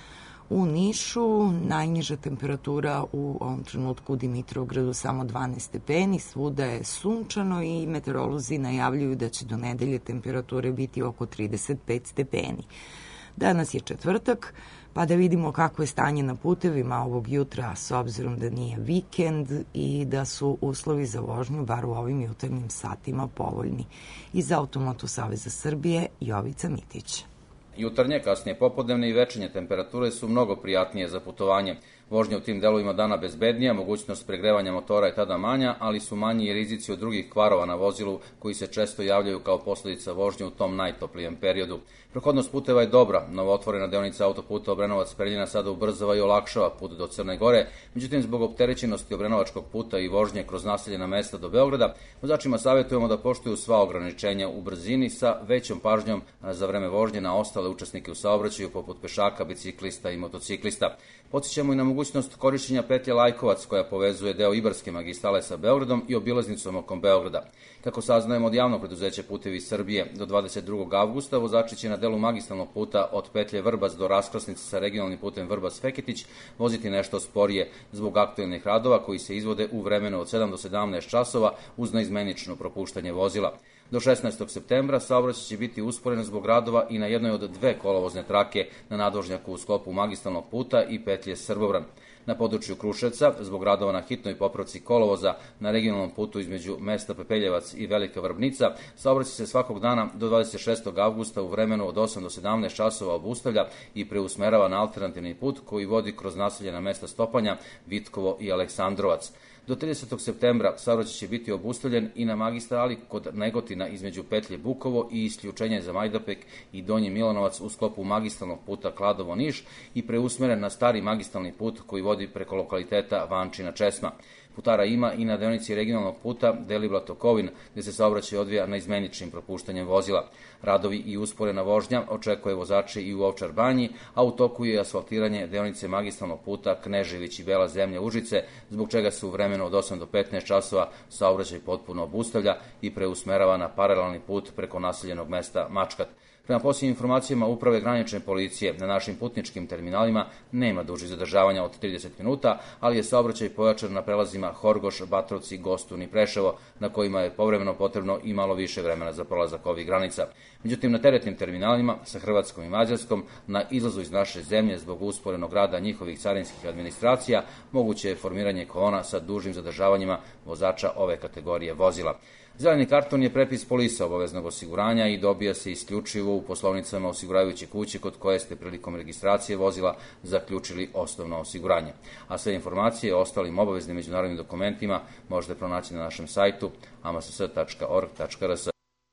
U Nišu najniža temperatura u ovom trenutku u Dimitrovgradu samo dvanaest stepeni, svuda je sunčano i meteorolozi najavljuju da će do nedelje temperature biti oko trideset pet stepeni. Danas je četvrtak, pa da vidimo kako je stanje na putevima ovog jutra, s obzirom da nije vikend i da su uslovi za vožnju, bar u ovim jutarnjim satima, povoljni. Iz Automoto Saveza Srbije, Jovica Mitić. Jutarnje, kasnije popodnevne i večernje temperature su mnogo prijatnije za putovanje. Vožnja u tim delovima dana bezbednija, mogućnost pregrevanja motora je tada manja, ali su manji i rizici od drugih kvarova na vozilu koji se često javljaju kao posljedica vožnje u tom najtoplijem periodu. Prohodnost puteva je dobra, novootvorena deonica autoputa Obrenovac-Preljina sada ubrzava i olakšava put do Crne Gore, međutim zbog opterećenosti Obrenovačkog puta i vožnje kroz naseljena mesta do Beograda, vozačima savjetujemo da poštuju sva ograničenja u brzini sa većom pažnjom za vreme vožnje na ostale učesnike u saobraćaju poput pešaka, biciklista i motociklista. Podsjećamo i na mogućnost korišćenja petlje Lajkovac koja povezuje deo Ibarske magistrale sa Beogradom i obilaznicom oko Beograda. Kako saznajemo od javnog preduzeća Putevi Srbije, do dvadeset drugog avgusta vozači će na delu magistralnog puta od petlje Vrbac do raskrsnice sa regionalnim putem Vrbas-Feketić voziti nešto sporije zbog aktuelnih radova koji se izvode u vremenu od sedam do sedamnaest časova uz neizmenično propuštanje vozila. Do šesnaestog septembra saobraćaj će biti usporen zbog radova i na jednoj od dve kolovozne trake na nadvožnjaku u sklopu magistralnog puta i petlje Srbobran. Na području Kruševca, zbog radova na hitnoj popravci kolovoza na regionalnom putu između mesta Pepeljevac i Velika Vrbnica, saobraćaj se svakog dana do dvadeset šestog avgusta u vremenu od osam do sedamnaest časova obustavlja i preusmerava na alternativni put koji vodi kroz naseljena mesta Stopanja, Vitkovo i Aleksandrovac. Do tridesetog septembra saobraćaj će biti obustavljen i na magistrali kod Negotina između petlje Bukovo i isključenje za Majdanpek i Donji Milanovac u sklopu magistralnog puta Kladovo-Niš i preusmeren na stari magistralni put koji vodi preko lokaliteta Vančina-Česma. Putara ima i na deonici regionalnog puta Deliblato-Kovin, gde se saobraćaj odvija neizmeničnim propuštanjem vozila. Radovi i usporena vožnja očekuje vozače i u Ovčar Banji, a u toku je asfaltiranje deonice magistralnog puta Knežević i Bela Zemlja Užice, zbog čega se u vremenu od osam do petnaest časova saobraćaj potpuno obustavlja i preusmerava na paralelni put preko naseljenog mesta Mačkat. Prema posljednjim informacijama Uprave granične policije, na našim putničkim terminalima nema dužih zadržavanja od trideset minuta, ali je saobraćaj pojačan na prelazima Horgoš, Batrovci, Gostun i Preševo, na kojima je povremeno potrebno i malo više vremena za prolazak ovih granica. Međutim, na teretnim terminalima sa Hrvatskom i Mađarskom, na izlazu iz naše zemlje zbog usporenog rada njihovih carinskih administracija, moguće je formiranje kolona sa dužim zadržavanjima vozača ove kategorije vozila. Zeleni karton je prepis polisa obaveznog osiguranja i dobija se isključivo u poslovnicama osiguravajuće kuće kod koje ste prilikom registracije vozila zaključili osnovno osiguranje. A sve informacije o ostalim obaveznim međunarodnim dokumentima možete pronaći na našem sajtu a m s s tačka org tačka r s.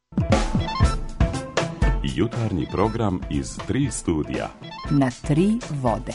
Jutarnji program iz tri studija. Na tri vode.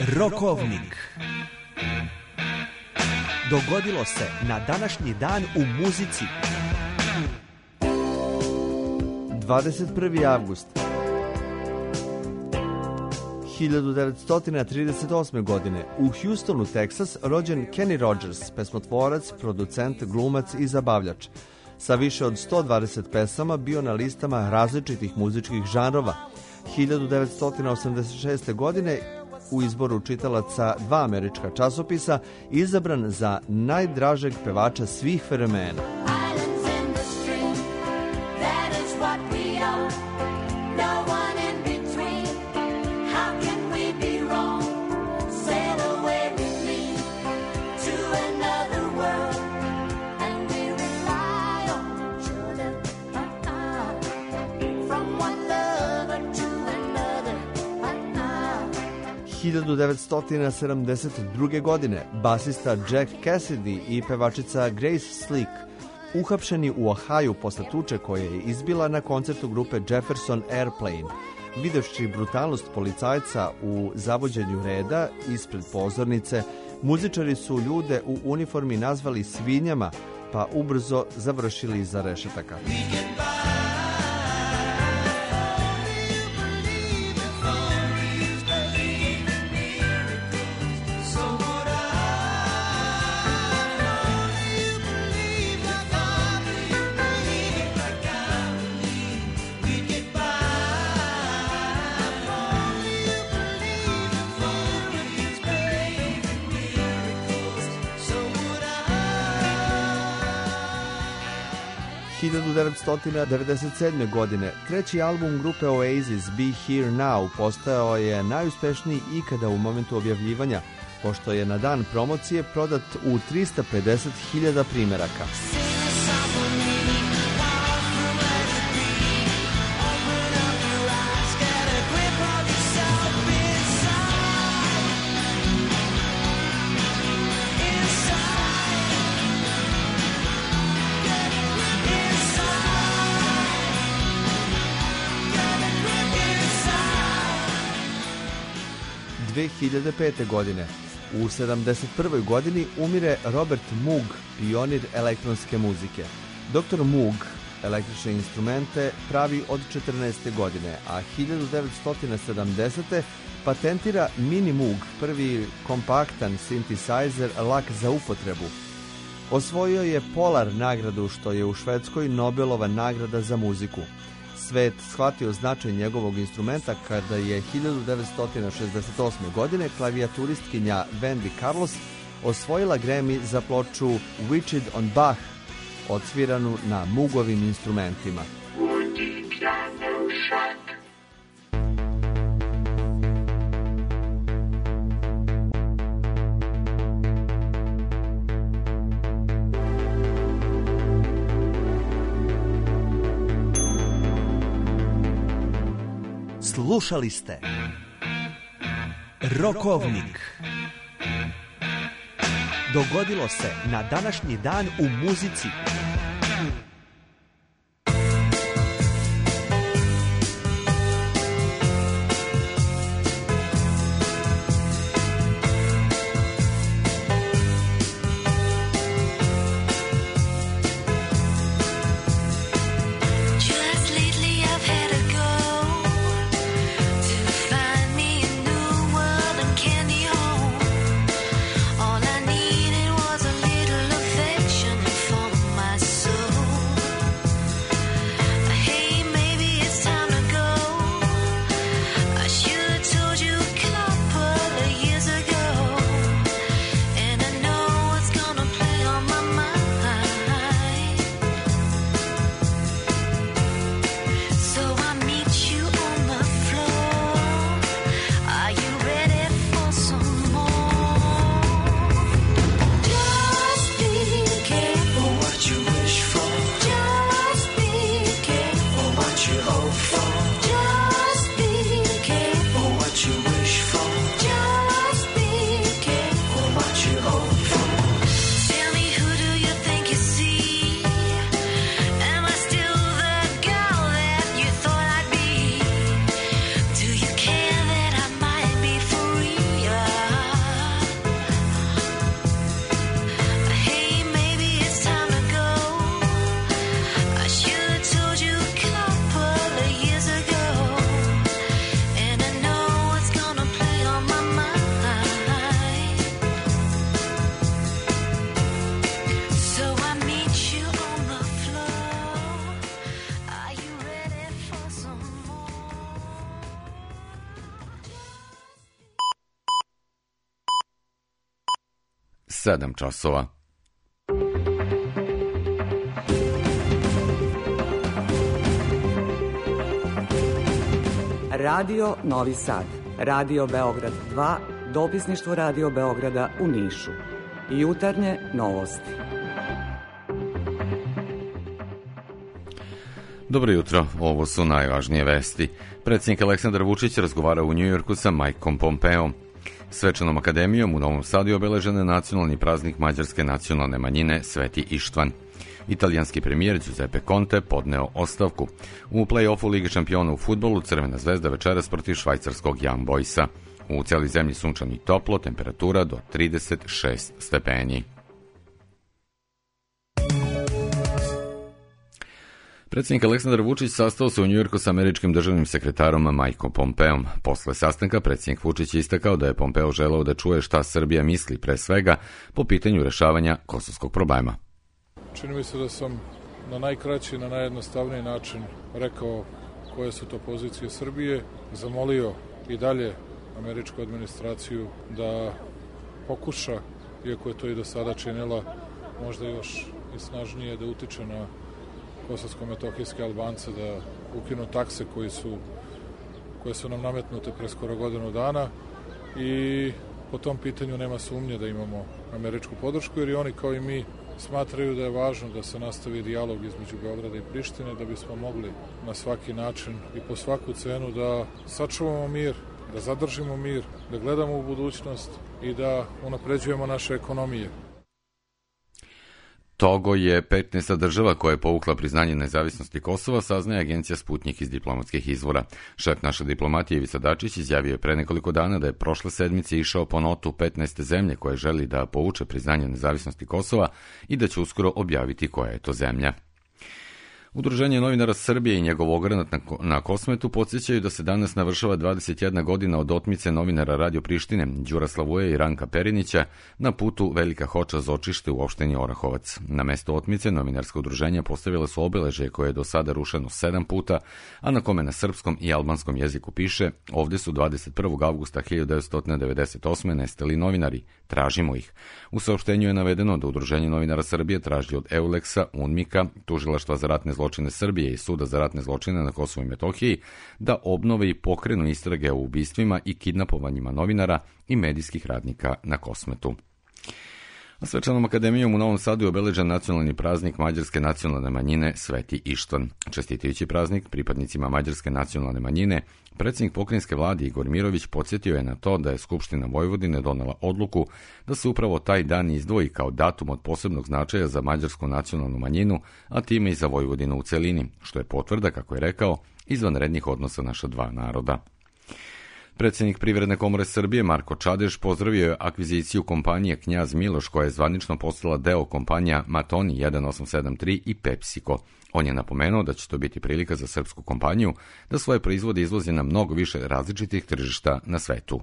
Rokovnik. Dogodilo se na današnji dan u muzici. dvadeset prvi avgust hiljadu devetsto trideset osme. godine u Houstonu, Teksas, rođen Kenny Rogers, pesmotvorac, producent, glumac i zabavljač. Sa više od sto dvadeset pesama bio na listama različitih muzičkih žanrova. hiljadu devetsto osamdeset šeste. godine u izboru čitalaca dva američka časopisa izabran za najdražeg pevača svih vremena. hiljadu devetsto sedamdeset druge. godine basista Jack Cassidy i pevačica Grace Slick uhapšeni u Ohaju posle tuče koja je izbila na koncertu grupe Jefferson Airplane. Videvši brutalnost policajca u zavođenju reda ispred pozornice, muzičari su ljude u uniformi nazvali svinjama, pa ubrzo završili iza rešetaka. hiljadu devetsto devedeset sedme. godine treći album grupe Oasis, Be Here Now, postao je najuspešniji ikada u momentu objavljivanja, pošto je na dan promocije prodat u trista pedeset hiljada primeraka. dve hiljade pete. godine u sedamdeset prvoj. godini umire Robert Moog, pionir elektronske muzike. doktor Moog električne instrumente pravi od četrnaeste. godine, a hiljadu devetsto sedamdesete. patentira Mini Moog, prvi kompaktan synthesizer lak za upotrebu. Osvojio je Polar nagradu, što je u Švedskoj Nobelova nagrada za muziku. Svet shvatio značaj njegovog instrumenta kada je hiljadu devetsto šezdeset osme. godine klavijaturistkinja Wendy Carlos osvojila Grammy za ploču Witched on Bach, odsviranu na Moogovim instrumentima. Slušali ste Rokovnik. Dogodilo se na današnji dan u muzici. All I needed was a little affection from my sedam časova. Radio Novi Sad, Radio Beograd dva, dopisništvo Radio Beograda u Nišu. Jutarnje novosti. Dobro jutro, ovo su najvažnije vesti. Predsjednik Aleksandar Vučić razgovara u Njujorku sa Mikeom Pompeom. Svečanom akademijom u Novom Sadu je obeležen je nacionalni praznik mađarske nacionalne manjine Sveti Ištvan. Italijanski premijer Giuseppe Conte podneo ostavku. U play-offu Lige šampiona u fudbalu Crvena zvezda večeras protiv švajcarskog Young Boysa. U cijeli zemlji sunčano i toplo, temperatura do trideset šest stepeni. Predsjednik Aleksandar Vučić sastao se u Njujorku sa američkim državnim sekretarom Mikeom Pompeom. Posle sastanka predsjednik Vučić istakao da je Pompeo želeo da čuje šta Srbija misli pre svega po pitanju rešavanja kosovskog problema. Čini mi se da sam na najkraći i na najjednostavniji način rekao koje su to pozicije Srbije, zamolio i dalje američku administraciju da pokuša, iako je to i do sada činila, možda još i snažnije da utiče na kosovsko-metohijske Albance da ukinu takse koji su, koje su nam nametnute pre skoro godinu dana i po tom pitanju nema sumnje da imamo američku podršku, jer i oni kao i mi smatraju da je važno da se nastavi dijalog između Beograda i Prištine, da bismo mogli na svaki način i po svaku cenu da sačuvamo mir, da zadržimo mir, da gledamo u budućnost i da unapređujemo naše ekonomije. Togo je petnaesta država koja je povukla priznanje nezavisnosti Kosova, saznaje agencija Sputnik iz diplomatskih izvora. Šef naše diplomatije Ivica Dačić izjavio je pre nekoliko dana da je prošle sedmice išao po notu petnaeste zemlje koje želi da povuče priznanje nezavisnosti Kosova i da će uskoro objaviti koja je to zemlja. Udruženje novinara Srbije i njegov ogranak na Kosmetu podsjećaju da se danas navršava dvadeset jedna godina od otmice novinara Radio Prištine Đura Slavuje i Ranka Perinića na putu Velika Hoča Zočište u opštini Orahovac. Na mesto otmice novinarska udruženja postavila su obeležje koje je do sada rušeno sedam puta, a na kome na srpskom i albanskom jeziku piše: ovde su dvadeset prvog avgusta hiljadu devetsto devedeset osme nestali novinari, tražimo ih. U saopštenju je navedeno da Udruženje novinara Srbije traži od Euleksa, Unmika, Tužilaštva za ratne zločine Srbije i Suda za ratne zločine na Kosovu i Metohiji da obnove i pokrenu istrage o ubistvima i kidnapovanjima novinara i medijskih radnika na Kosmetu. Svečanom akademijom u Novom Sadu je obeležen nacionalni praznik mađarske nacionalne manjine Sveti Ištvan. Čestitajući praznik pripadnicima mađarske nacionalne manjine, predsjednik pokrajinske vlade Igor Mirović podsjetio je na to da je Skupština Vojvodine donela odluku da se upravo taj dan izdvoji kao datum od posebnog značaja za mađarsku nacionalnu manjinu, a time i za Vojvodinu u celini, što je potvrda, kako je rekao, izvanrednih odnosa naša dva naroda. Predsjednik Privredne komore Srbije Marko Čadež pozdravio je akviziciju kompanije Knjaz Miloš koja je zvanično postala deo kompanija Matoni jedan osam sedam tri i PepsiCo. On je napomenuo da će to biti prilika za srpsku kompaniju da svoje proizvode izvozi na mnogo više različitih tržišta na svetu.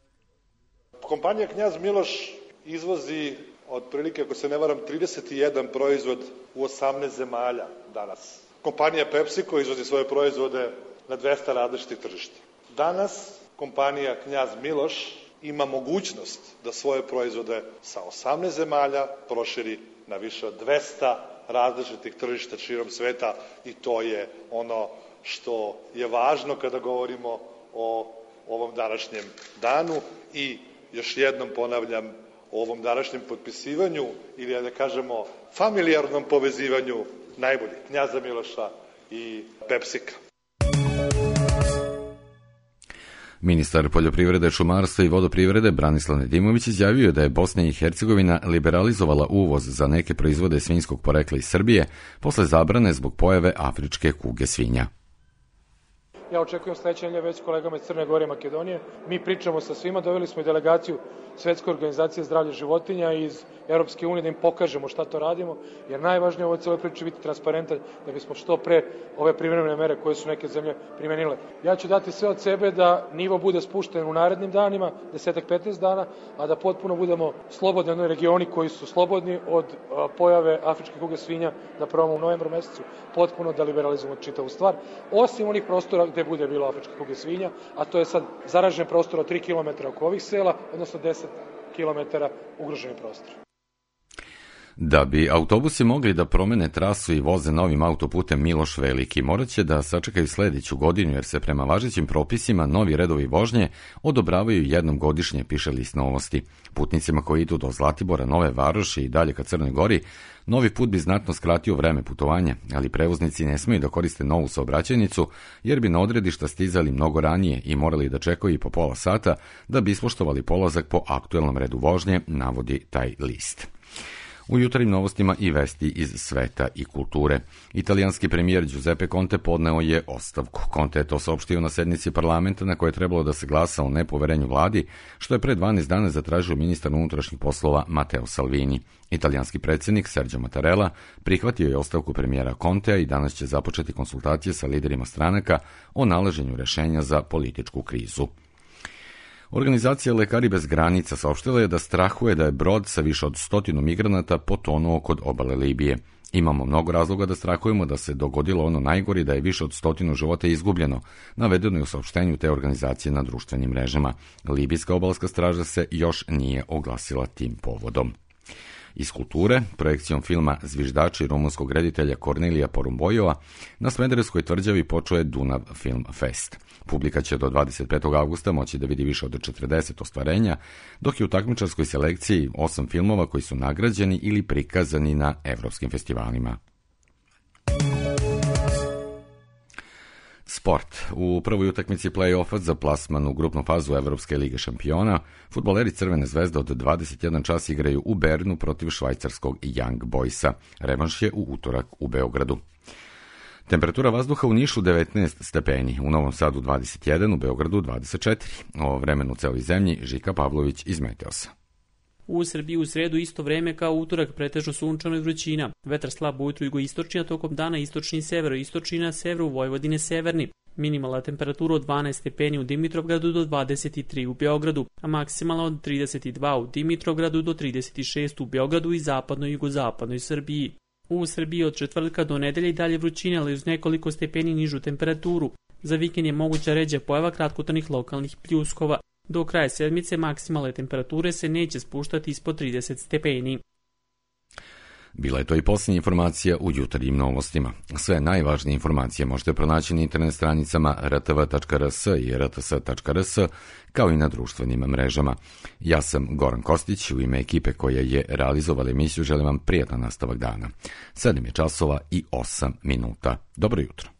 Kompanija Knjaz Miloš izvozi otprilike, ako se ne varam, trideset jedan proizvod u osamnaest zemalja danas. Kompanija PepsiCo izvozi svoje proizvode na dvesta različitih tržišta. Danas kompanija Knjaz Miloš ima mogućnost da svoje proizvode sa osamnaest zemalja proširi na više od dvesta različitih tržišta širom sveta i to je ono što je važno kada govorimo o ovom današnjem danu i još jednom ponavljam o ovom današnjem potpisivanju ili da kažemo familijarnom povezivanju najboljih Knjaza Miloša i PepsiCo. Ministar poljoprivrede, šumarstva i vodoprivrede Branislav Nedimović izjavio je da je Bosna i Hercegovina liberalizovala uvoz za neke proizvode svinjskog porekla iz Srbije posle zabrane zbog pojave afričke kuge svinja. Ja očekujem sledeće nedelje već kolegama iz Crne Gore i Makedonije. Mi pričamo sa svima, doveli smo i delegaciju Svetske organizacije zdravlja životinja iz Europske unije da im pokažemo šta to radimo, jer najvažnije u ovoj celoj priči biti transparentan da bismo što pre ove privremene mere koje su neke zemlje primenile. Ja ću dati sve od sebe da nivo bude spušten u narednim danima, desetak petnaest dana, a da potpuno budemo slobodni u regioni koji su slobodni od pojave afričke kuge svinja, da probamo u novembru mesecu potpuno da liberalizujemo čitavu stvar, osim onih prostora gde bude bilo afričke kuge svinja, a to je sad zaražen prostor od tri kilometra oko ovih sela, odnosno deset kilometara ugroženi prostor. Da bi autobusi mogli da promene trasu i voze novim autoputem Miloš Veliki, morat će da sačekaju sledeću godinu, jer se prema važećim propisima novi redovi vožnje odobravaju jednom godišnje, piše list Novosti. Putnicima koji idu do Zlatibora, Nove Varoši i dalje ka Crnoj Gori, novi put bi znatno skratio vreme putovanja, ali prevoznici ne smeju da koriste novu saobraćajnicu, jer bi na odredišta stizali mnogo ranije i morali da čekaju i po pola sata da bi ispoštovali polazak po aktuelnom redu vožnje, navodi taj list. U jutarnjim novostima i vesti iz sveta i kulture. Italijanski premijer Giuseppe Conte podneo je ostavku. Conte je to saopštio na sednici parlamenta na kojoj je trebalo da se glasa o nepoverenju vladi, što je pre dvanaest dana zatražio ministar unutrašnjih poslova Matteo Salvini. Italijanski predsjednik Sergio Mattarella prihvatio je ostavku premijera Contea i danas će započeti konsultacije sa liderima stranaka o nalaženju rešenja za političku krizu. Organizacija Lekari bez granica saopštila je da strahuje da je brod sa više od stotinu migranata potonuo kod obale Libije. Imamo mnogo razloga da strahujemo da se dogodilo ono najgore, da je više od stotinu života izgubljeno, navedeno je u saopštenju te organizacije na društvenim mrežama. Libijska obalska straža se još nije oglasila tim povodom. Iz kulture, projekcijom filma Zviždači rumunskog reditelja Kornelija Porumbojova, na Smederevskoj tvrđavi počeo je Dunav Film Fest. Publika će do dvadeset petog avgusta moći da vidi više od četrdeset ostvarenja, dok je u takmičarskoj selekciji osam filmova koji su nagrađeni ili prikazani na evropskim festivalima. Sport. U prvoj utakmici play-offa za plasman u grupnu fazu Evropske lige šampiona, fudbaleri Crvene zvezde od dvadeset jedan čas igraju u Bernu protiv švajcarskog Young Boysa. Revanš je u utorak u Beogradu. Temperatura vazduha u Nišu devetnaest stepeni, u Novom Sadu dvadeset jedan, u Beogradu dvadeset četiri. O vremenu u celoj zemlji Žika Pavlović iz Meteosa. U Srbiji u sredu isto vreme kao utorak, pretežno sunčano i vrućina. Vetar slab ujutru jugoistočni, a tokom dana istočni i severoistočni, na severu Vojvodine severni. Minimalna temperatura od dvanaest stepeni u Dimitrovgradu do dvadeset tri u Beogradu, a maksimalna od trideset dva u Dimitrovgradu do trideset šest u Beogradu i zapadnoj i jugozapad Srbiji. U Srbiji od četvrtka do nedelje i dalje vrućine, ali uz nekoliko stepeni nižu temperaturu. Za vikend je moguća ređa pojava kratkotrajnih lokalnih pljuskova. Do kraja sedmice maksimalne temperature se neće spuštati ispod trideset stepeni. Bila je to i posljednja informacija u jutarnjim novostima. Sve najvažnije informacije možete pronaći na internet stranicama r t v tačka r s i r t s tačka r s, kao i na društvenim mrežama. Ja sam Goran Kostić, u ime ekipe koja je realizovala emisiju želim vam prijatan nastavak dana. sedam je časova i osam minuta. Dobro jutro.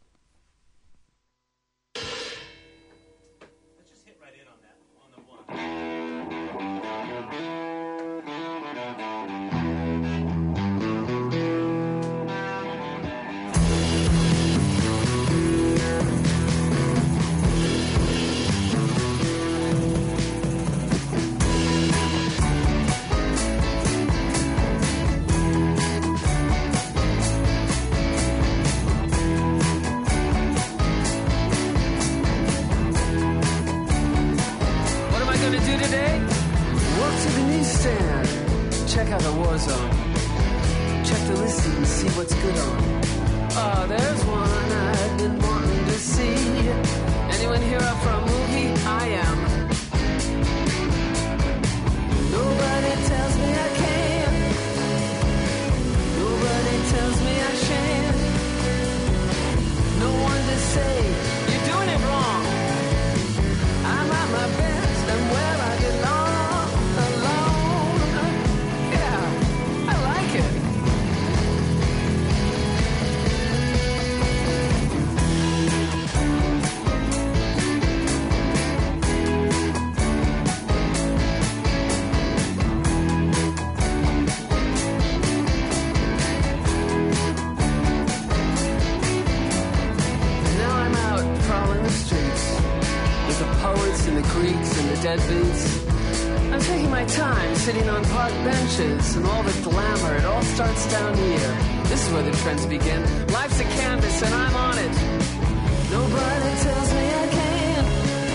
I'm taking my time sitting on park benches and all the glamour, it all starts down here. This is where the trends begin. Life's a canvas and I'm on it. Nobody tells me I can't.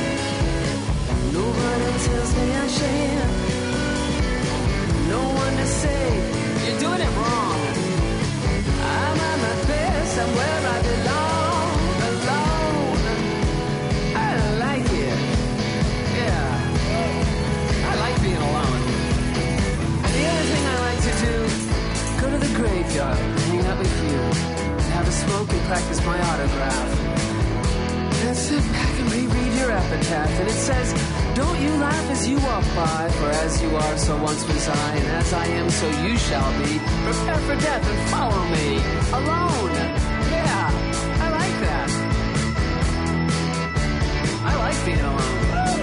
Nobody tells me I shan't. No one to say you're doing it wrong. I'm at my best, I'm where I belong, alone. I like it. Yeah, I like being alone. practice my autograph. And sit back and reread your epitaph. And it says, don't you laugh as you walk by, for as you are, so once was I, and as I am, so you shall be. Prepare for death and follow me. Alone. Yeah, I like that. I like being alone.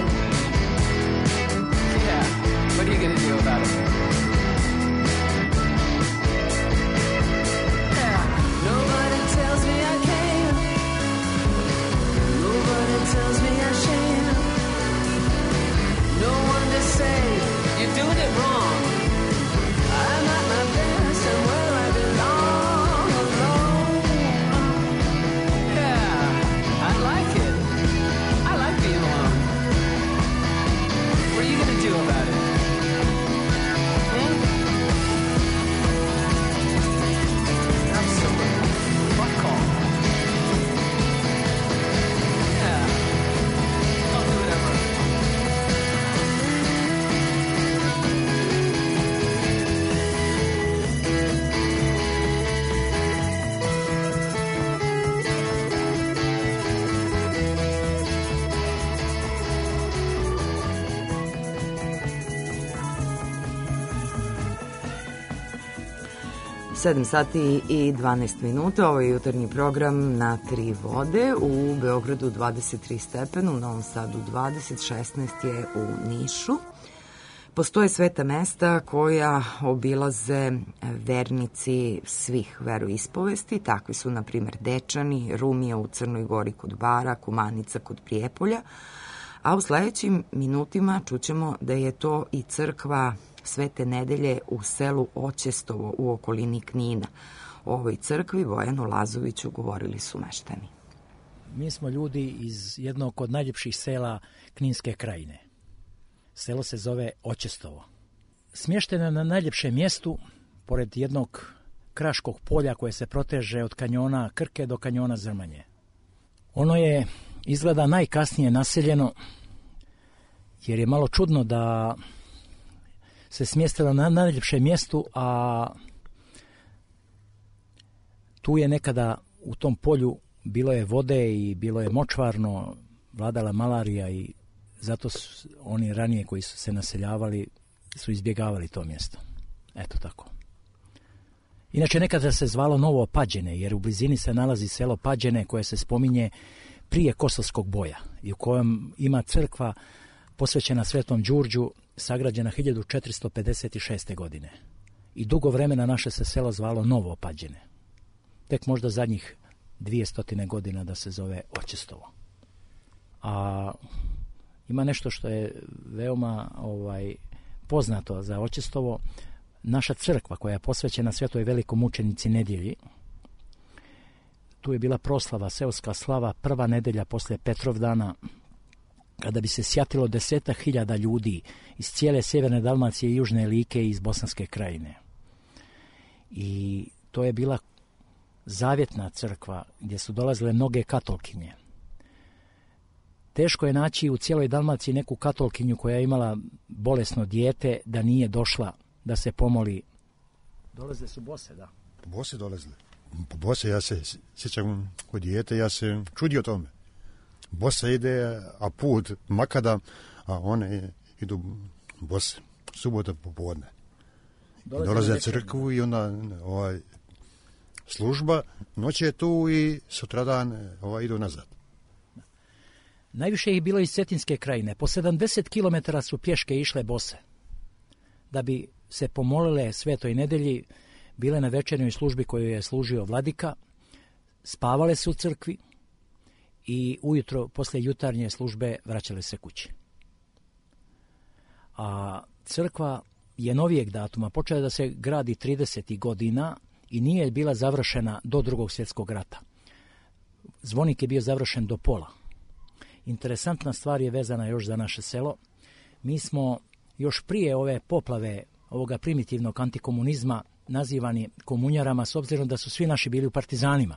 Yeah, what are you gonna do about it? Yeah, nobody tells me I can. Nobody tells me I shan't. No one to say you're doing it wrong. I'm at my best and where I belong, alone. Yeah, I like it. I like being alone. What are you gonna do about it? Hmm? Absolutely. Fuck all. Yeah. I'll do whatever. sedam sati i dvanaest minuta, ovo je jutarnji program na tri vode, u Beogradu dvadeset tri stepena, u Novom Sadu dvadeset, šesnaest je u Nišu. Postoje sveta mesta koja obilaze vernici svih veroispovesti, takvi su na primjer Dečani, Rumija u Crnoj Gori kod Bara, Kumanica kod Prijepolja, a u sledećim minutima čućemo da je to i crkva Svete Nedelje u selu Oćestovo u okolini Knina. O ovoj crkvi Vojanu Lazoviću govorili su meštani. Mi smo ljudi iz jednog od najljepših sela Kninske krajine. Selo se zove Oćestovo. Smješteno je na najljepšem mjestu, pored jednog kraškog polja koje se proteže od kanjona Krke do kanjona Zrmanje. Ono je izgleda najkasnije naseljeno, jer je malo čudno da se smjestilo na najljepšem mjestu, a tu je nekada u tom polju bilo je vode i bilo je močvarno, vladala malarija i zato su oni ranije koji su se naseljavali su izbjegavali to mjesto. Eto tako. Inače nekada se zvalo Novo Pađene, jer u blizini se nalazi selo Pađene koje se spominje prije Kosovskog boja i u kojem ima crkva posvećena Svetom Đurđu, sagrađena hiljadu četiristo pedeset šeste. godine. I dugo vremena naše se selo zvalo Novo Pađene. Tek možda zadnjih dvjesto godina da se zove Oćestovo. A ima nešto što je veoma ovaj, poznato za Oćestovo. Naša crkva koja je posvećena Svetoj velikomučenici Nedjelji, tu je bila proslava, seoska slava, prva nedelja posle Petrovdana, kada bi se sjatilo desetak hiljada ljudi iz cijele sjeverne Dalmacije i južne Like i iz Bosanske krajine. I to je bila zavjetna crkva gdje su dolazile mnoge katolkinje. Teško je naći u cijeloj Dalmaciji neku katolkinju koja je imala bolesno dijete da nije došla da se pomoli. Dolazile su bose, da. Bose dolazile. Po bose ja se sjećam kod dijete, ja se čudio tome. Bosa ide, a put makadam, a one idu bose, subota popodne. Dolaze na crkvu i onda ovaj, služba, noć je tu i sutradan ovaj, idu nazad. Najviše ih bilo iz Cetinske krajine. Po sedamdeset kilometara su pješke išle bose. Da bi se pomolile Svetoj Nedelji, bile na večernjoj službi koju je služio vladika, spavale su u crkvi i ujutro, posle jutarnje službe, vraćale se kući. A crkva je novijeg datuma, počela da se gradi tridesetih godina i nije bila završena do Drugog svjetskog rata. Zvonik je bio završen do pola. Interesantna stvar je vezana još za naše selo. Mi smo još prije ove poplave, ovoga primitivnog antikomunizma, nazivani komunjarama, s obzirom da su svi naši bili u partizanima.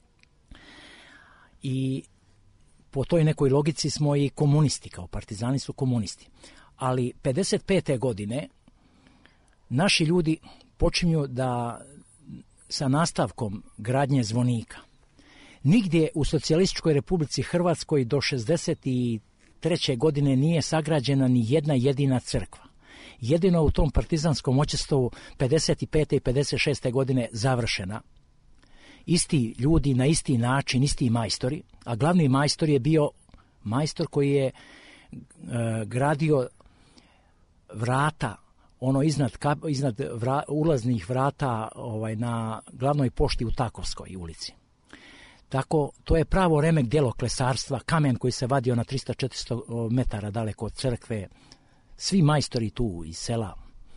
I po toj nekoj logici smo i komunisti, kao partizani su komunisti. Ali pedeset pete godine naši ljudi počinju da sa nastavkom gradnje zvonika Nigdje u Socijalističkoj Republici Hrvatskoj do šezdeset treće godine nije sagrađena ni jedna jedina crkva. Jedino u tom partizanskom očestovu pedeset pete i pedeset šeste godine završena. Isti ljudi na isti način, isti majstori, a glavni majstor je bio majstor koji je e, gradio vrata, ono iznad, iznad vra, ulaznih vrata ovaj, na glavnoj pošti u Takovskoj ulici. Tako, to je pravo remek djelo klesarstva, kamen koji se vadio na trista do četiristo metara daleko od crkve, svi majstori tu iz sela.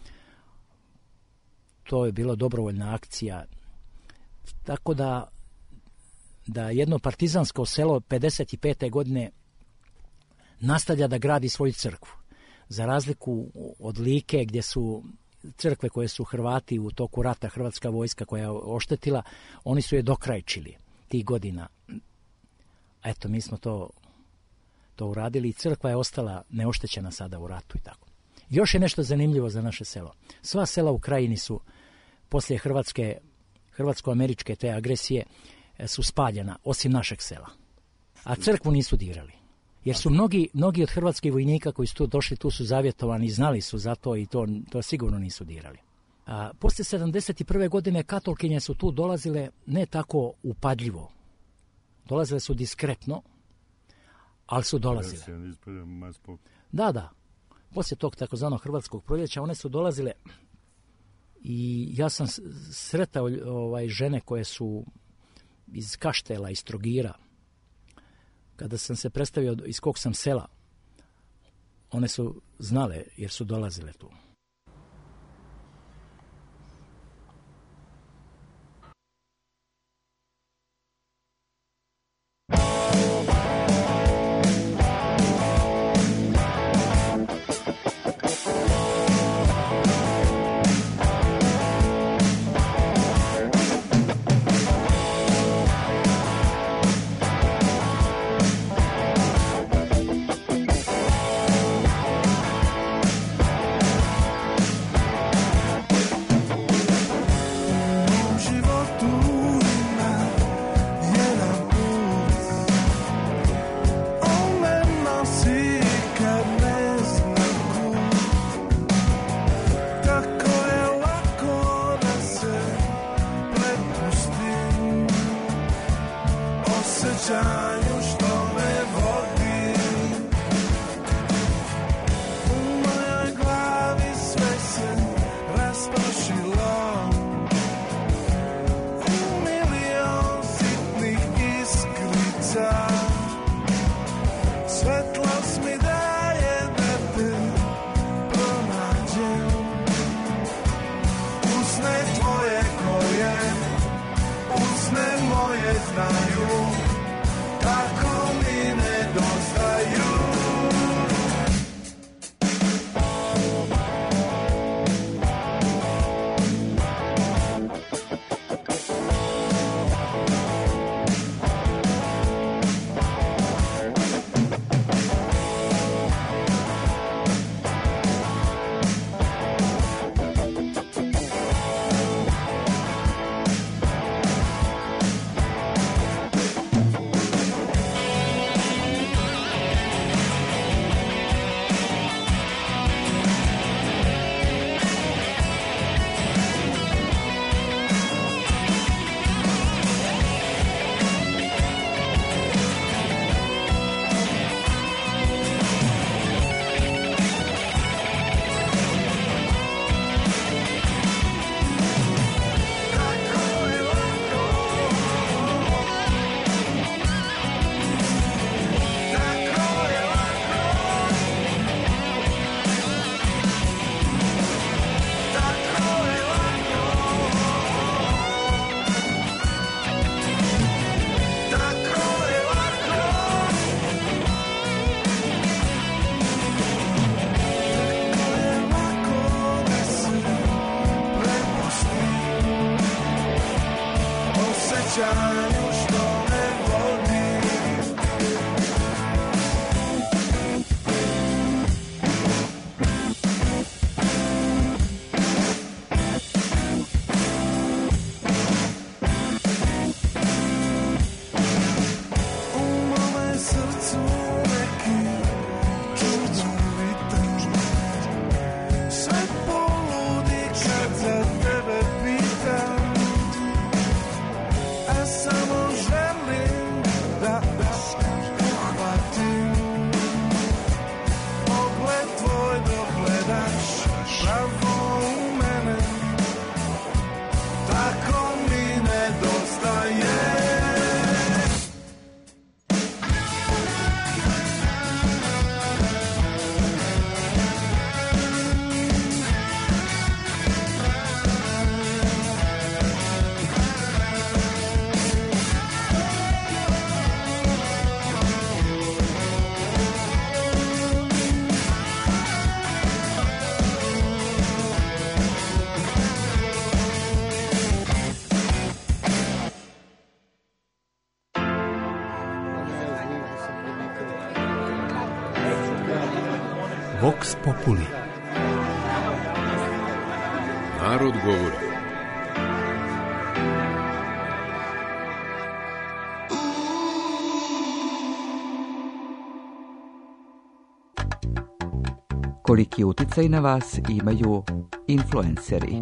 To je bila dobrovoljna akcija. Tako da, da jedno partizansko selo pedeset pete godine nastavlja da gradi svoju crkvu. Za razliku od Like gdje su crkve koje su Hrvati u toku rata, hrvatska vojska koja je oštetila, oni su je dokrajčili tih godina. Eto, mi smo to, to uradili i crkva je ostala neoštećena sada u ratu i tako. Još je nešto zanimljivo za naše selo. Sva sela u krajini su poslije Hrvatske, hrvatsko-američke te agresije su spaljena, osim našeg sela. A crkvu nisu dirali. Jer su mnogi, mnogi od hrvatskih vojnika koji su tu došli, tu su zavjetovani, znali su za to i to, to sigurno nisu dirali. A, poslije sedamdeset prve godine katolkinje su tu dolazile ne tako upadljivo. Dolazile su diskretno, ali su dolazile. Da, da. Poslije tog takozvanog hrvatskog proljeća one su dolazile i ja sam sretao ovaj, žene koje su iz Kaštela, iz Trogira. Kada sam se predstavio iz kog sam sela, one su znale jer su dolazile tu. Vox Populi. Narod govori. Koliki uticaj na vas imaju influenceri?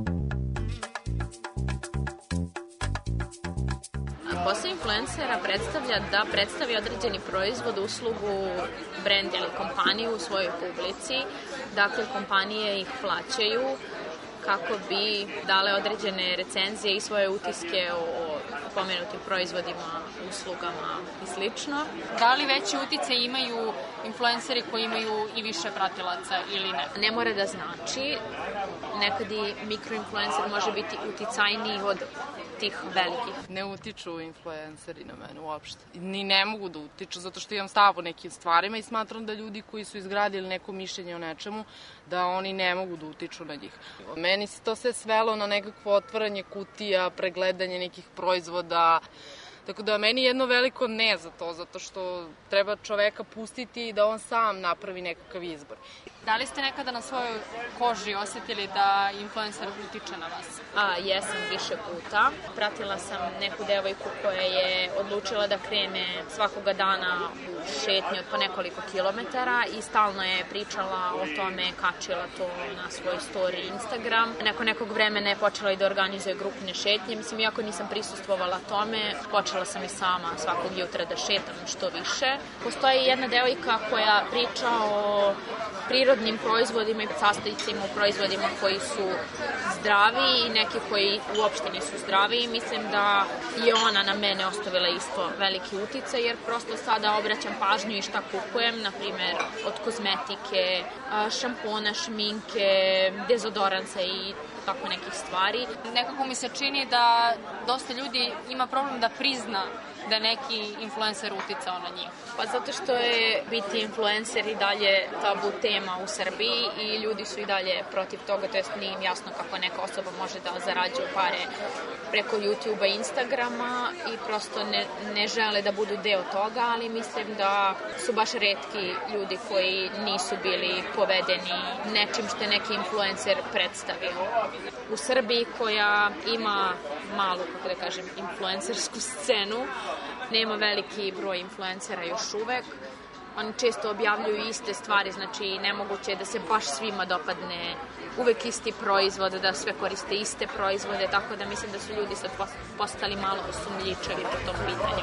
Posao influencera predstavlja da predstavi određeni proizvod, uslugu, brend ili kompaniju u svojoj publici. Dakle, kompanije ih plaćaju kako bi dale određene recenzije i svoje utiske o pomenutim proizvodima, uslugama i slično. Da li veći uticaj imaju influenceri koji imaju i više pratilaca ili ne? Ne mora da znači. Nekad i mikroinfluencer može biti uticajniji od tih velikih. Ne utiču influenceri na mene uopšte. Ni ne mogu da utiču zato što imam stav o nekim stvarima i smatram da ljudi koji su izgradili neko mišljenje o nečemu, da oni ne mogu da utiču na njih. Meni se to sve svelo na nekakvo otvaranje kutija, pregledanje nekih proizvoda. Tako da meni je jedno veliko ne za to, zato što treba čoveka pustiti da on sam napravi nekakav izbor. Da li ste nekada na svojoj koži osjetili da influencer utiče na vas? A, jesam više puta. Pratila sam neku devojku koja je odlučila da krene svakoga dana u šetnju od po nekoliko kilometara i stalno je pričala o tome, kačila to na svoj story Instagram. Nakon nekog vremena je počela i da organizuje grupne šetnje. Mislim, iako nisam prisustvovala tome, počela sam i sama svakog jutra da šetam što više. Postoji jedna devojka koja priča o prirodnim proizvodima i sastojcima u proizvodima koji su zdravi i neki koji uopšte nisu zdravi. Mislim da je ona na mene ostavila isto veliki uticaj, jer prosto sada obraćam pažnju i šta kupujem, na primjer od kozmetike, šampona, šminke, dezodoransa i tako nekih stvari. Nekako mi se čini da dosta ljudi ima problem da prizna da neki influencer uticao na njih. Pa zato što je biti influencer i dalje tabu tema u Srbiji i ljudi su i dalje protiv toga, to jest nije im jasno kako neka osoba može da zarađuje pare preko YouTube-a i Instagrama i prosto ne, ne žele da budu deo toga, ali mislim da su baš retki ljudi koji nisu bili povedeni nečim što je neki influencer predstavio. U Srbiji koja ima malu, kako da kažem, influencersku scenu, nema veliki broj influencera još uvek. Oni često objavljuju iste stvari, znači nemoguće je da se baš svima dopadne uvek isti proizvod, da sve koriste iste proizvode, tako da mislim da su ljudi sad postali malo osumljičevi po tom pitanju.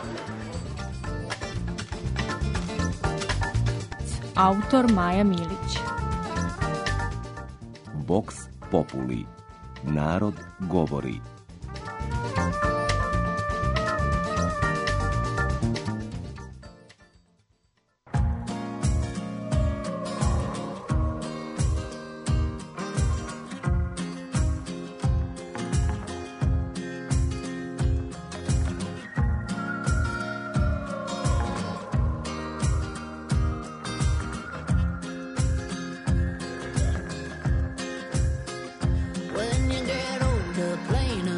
Autor Maja Milić. Vox Populi. Narod govori. When you get older, playing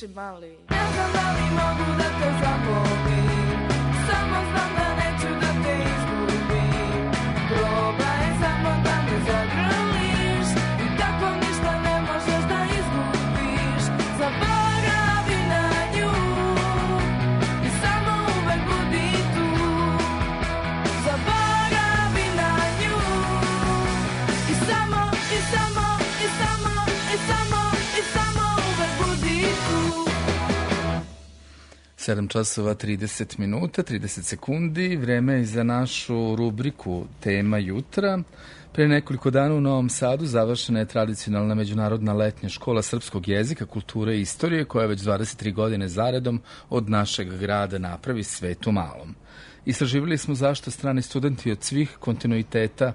Piši mali. Ne znam da li mogu da te zabolim, samo znam da neću da te izgubim. Probaj samo da me zagrliš i tako ništa ne možeš da izgubiš. Zaboravi na nju i samo uvek budi tu. Zaboravi na nju i samo, i samo, i samo, i samo, i samo uvek budi tu. sedam časova trideset minuta, trideset sekundi, vreme je za našu rubriku Tema jutra. Pre nekoliko dana u Novom Sadu završena je tradicionalna međunarodna letnja škola srpskog jezika, kulture i istorije koja već dvadeset tri godine zaredom od našeg grada napravi svet u malom. Istraživali smo zašto strani studenti od svih kontinuiteta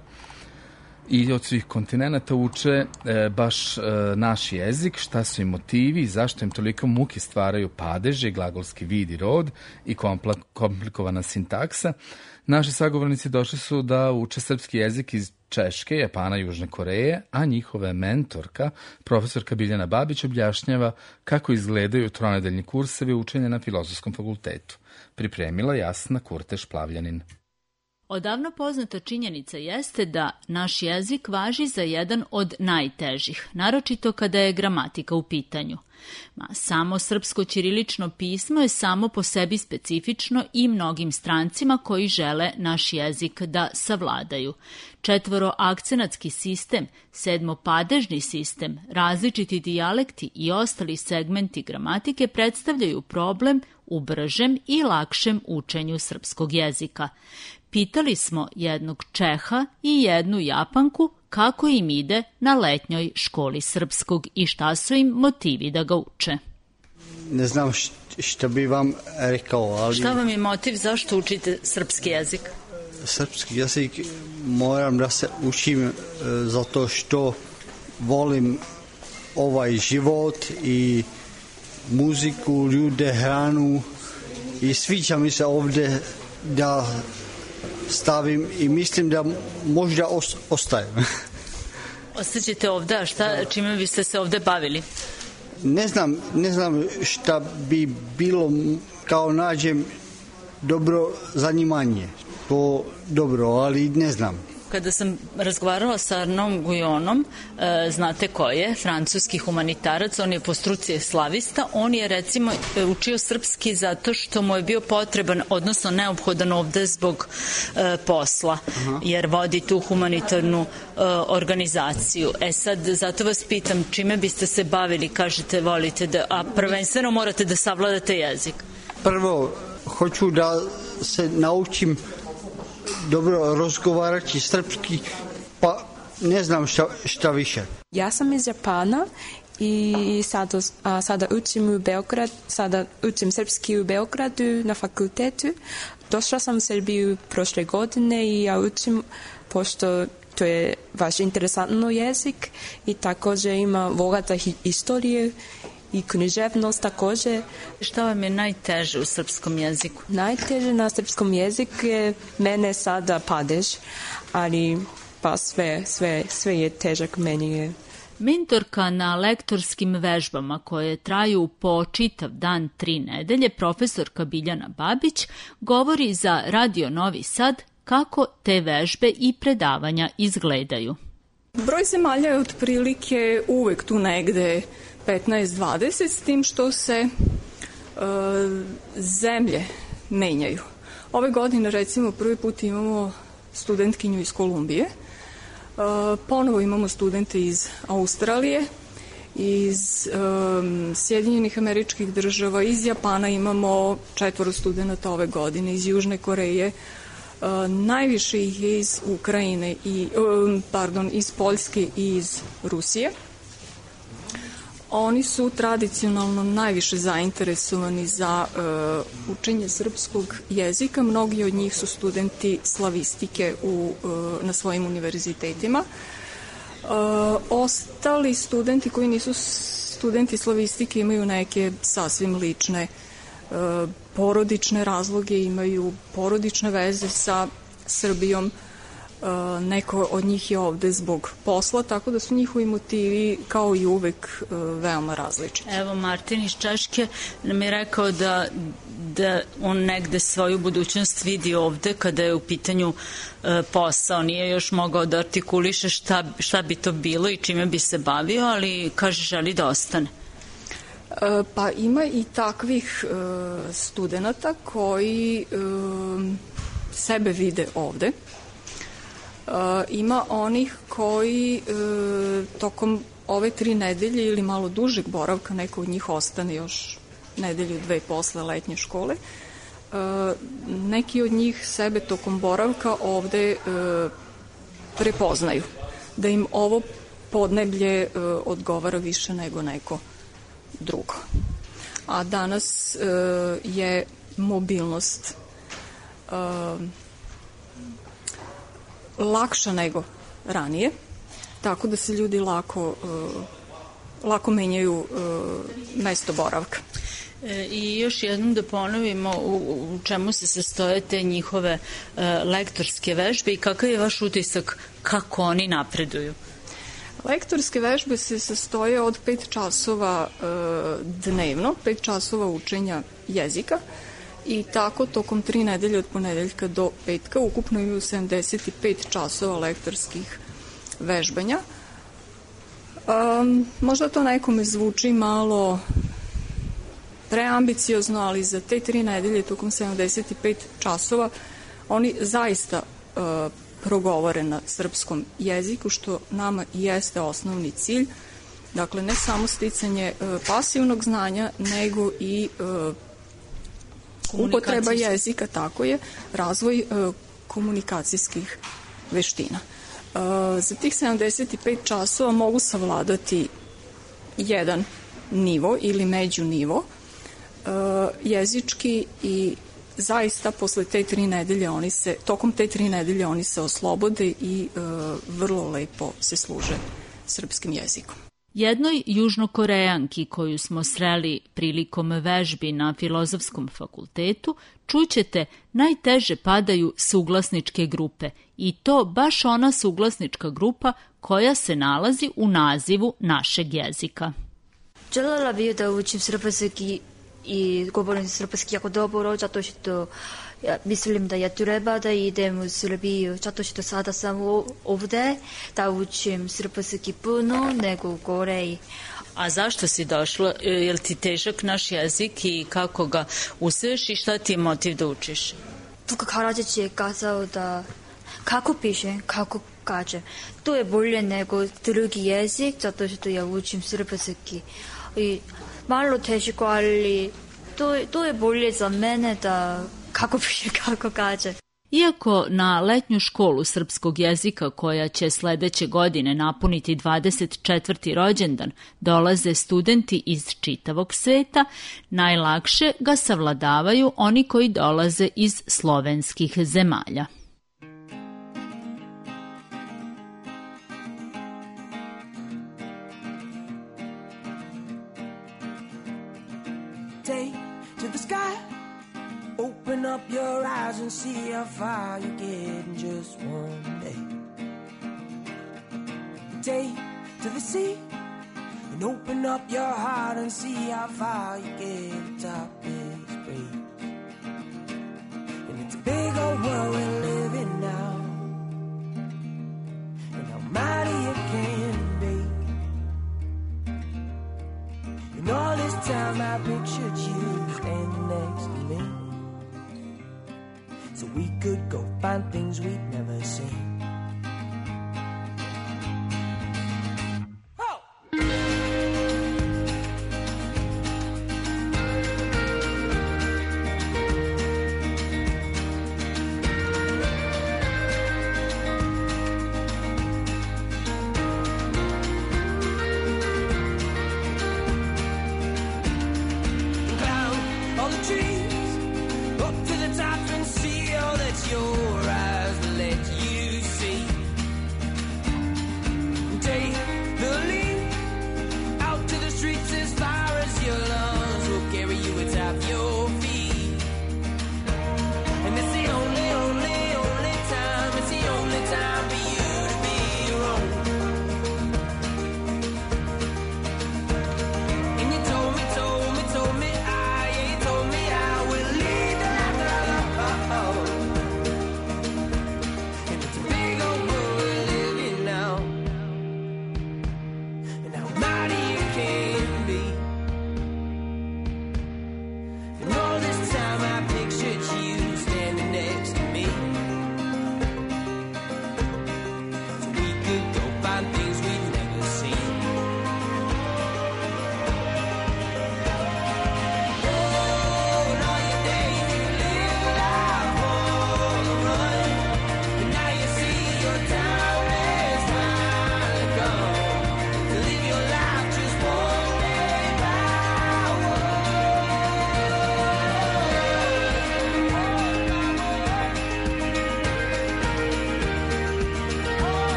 i od svih kontinenta uče e, baš e, naš jezik, šta su im motivi i zašto im toliko muke stvaraju padeže, glagolski vid i rod i kompla, komplikovana sintaksa. Naši sagovornici došli su da uče srpski jezik iz Češke, Japana, Južne Koreje, a njihova mentorka, profesorka Biljana Babić, objašnjava kako izgledaju tronedeljni kursevi učenja na Filozofskom fakultetu. Pripremila Jasna Kurteš-Plavljanin. Odavno poznata činjenica jeste da naš jezik važi za jedan od najtežih, naročito kada je gramatika u pitanju. Ma, samo srpsko ćirilično pismo je samo po sebi specifično i mnogim strancima koji žele naš jezik da savladaju. Četvoro akcenatski sistem, sedmopadežni sistem, različiti dijalekti i ostali segmenti gramatike predstavljaju problem u bržem i lakšem učenju srpskog jezika. Pitali smo jednog Čeha i jednu Japanku kako im ide na letnjoj školi srpskog i šta su im motivi da ga uče. Ne znam šta bi vam rekao, ali... Šta vam je motiv, zašto učite srpski jezik? Srpski jezik moram da se učim zato što volim ovaj život i muziku, ljude, hranu i sviđa mi se ovdje da stavim i mislim da možda os- ostajem. Ostaćete ovdje, a šta, čime biste se ovdje bavili? Ne znam, ne znam šta bi bilo kao nađem dobro zanimanje. To dobro, ali ne znam. Kada sam razgovarala sa Arnaudom Gujonom, e, znate ko je, francuski humanitarac, on je po struci slavista, on je recimo učio srpski zato što mu je bio potreban, odnosno neophodan ovde zbog e, posla, Aha. jer vodi tu humanitarnu e, organizaciju. E sad, zato vas pitam, čime biste se bavili, kažete, volite da, a prvenstveno morate da savladate jezik? Prvo, hoću da se naučim dobro razgovarati srpski, pa ne znam šta, šta više. Ja sam iz Japana i sada, a, sada učim u Beograd, sada učim srpski u Beogradu na fakultetu. Došla sam u Srbiju prošle godine i ja učim pošto to je baš interesantno jezik i također ima bogata istoriju i književnost također. Šta vam je najteže u srpskom jeziku? Najteže na srpskom jeziku je mene sada padež, ali pa sve, sve, sve je težak meni je. Mentorka na lektorskim vežbama koje traju po čitav dan tri nedelje, profesorka Biljana Babić, govori za Radio Novi Sad kako te vežbe i predavanja izgledaju. Broj zemalja je otprilike uvek tu negde petnaest dvadeset, s tim što se e, zemlje menjaju. Ove godine recimo prvi put imamo studentkinju iz Kolumbije, e, ponovo imamo studente iz Australije, iz e, Sjedinjenih Američkih Država, iz Japana imamo četvoro studenta ove godine, iz Južne Koreje, e, najviše ih je iz Ukrajine, i, e, pardon, iz Poljske i iz Rusije. Oni su tradicionalno najviše zainteresovani za uh, učenje srpskog jezika. Mnogi od njih su studenti slavistike u, uh, na svojim univerzitetima. Uh, ostali studenti koji nisu studenti slavistike imaju neke sasvim lične uh, porodične razloge, imaju porodične veze sa Srbijom. neko od njih je ovde zbog posla, tako da su njihovi motivi kao i uvek veoma različiti. Evo, Martin iz Češke nam je rekao da, da on negde svoju budućnost vidi ovde kada je u pitanju e, posao. Nije još mogao da artikuliše šta, šta bi to bilo i čime bi se bavio, ali kaže želi da ostane. E, pa ima i takvih e, studenata koji e, sebe vide ovde. Uh, ima onih koji uh, tokom ove tri nedelje ili malo dužeg boravka, neko od njih ostane još nedelju, dve posle letnje škole, uh, neki od njih sebe tokom boravka ovde uh, prepoznaju, da im ovo podneblje uh, odgovara više nego neko drugo. A danas uh, je mobilnost uh, lakša nego ranije, tako da se ljudi lako, uh, lako menjaju uh, mesto boravka. E, I još jednom da ponovimo u, u čemu se sastoje te njihove uh, lektorske vežbe i kakav je vaš utisak kako oni napreduju? Lektorske vežbe se sastoje od pet časova uh, dnevno, pet časova učenja jezika, i tako tokom tri nedelje od ponedeljka do petka ukupno imaju sedamdeset pet časova lektorskih vežbanja. Um, možda to nekome zvuči malo preambiciozno, ali za te tri nedelje tokom sedamdeset pet časova oni zaista uh, progovore na srpskom jeziku, što nama i jeste osnovni cilj. Dakle, ne samo sticanje uh, pasivnog znanja, nego i uh, upotreba jezika, tako je, razvoj e, komunikacijskih veština. E, za tih sedamdeset pet časova mogu savladati jedan nivo ili međunivo e, jezički i zaista posle te tri nedelje oni se, tokom te tri nedelje oni se oslobode i e, vrlo lepo se služe srpskim jezikom. Jednoj južnokorejanki koju smo sreli prilikom vežbi na Filozofskom fakultetu čućete najteže padaju suglasničke grupe i to baš ona suglasnička grupa koja se nalazi u nazivu našeg jezika. Želela bih da učim srpski i govorim srpski jako dobro, zato što ja mislim da je treba da idem u Srbiju, zato što sada sam ovde da učim srpski puno nego u Koreji. A zašto si došla? Je li ti težak naš jezik i kako ga usvoješ i šta ti je motiv da učiš? Vuk Karadžić je kazao da kako pišem, kako kažem. To je bolje nego drugi jezik, zato što ja učim srpski. I malo teško, ali to, to je bolje za mene da kako piše, kako kaže. Iako na letnju školu srpskog jezika koja će sledeće godine napuniti dvadeset četvrti rođendan dolaze studenti iz čitavog sveta, najlakše ga savladavaju oni koji dolaze iz slovenskih zemalja. Take to the sky, open up your eyes and see how far you get in just one day. Take to the sea and open up your heart and see how far you get atop this breeze. And it's a big old world we're living now, and how mighty it can be. And all this time I pictured you standing next to me, so we could go find things we'd never seen. Your eyes let you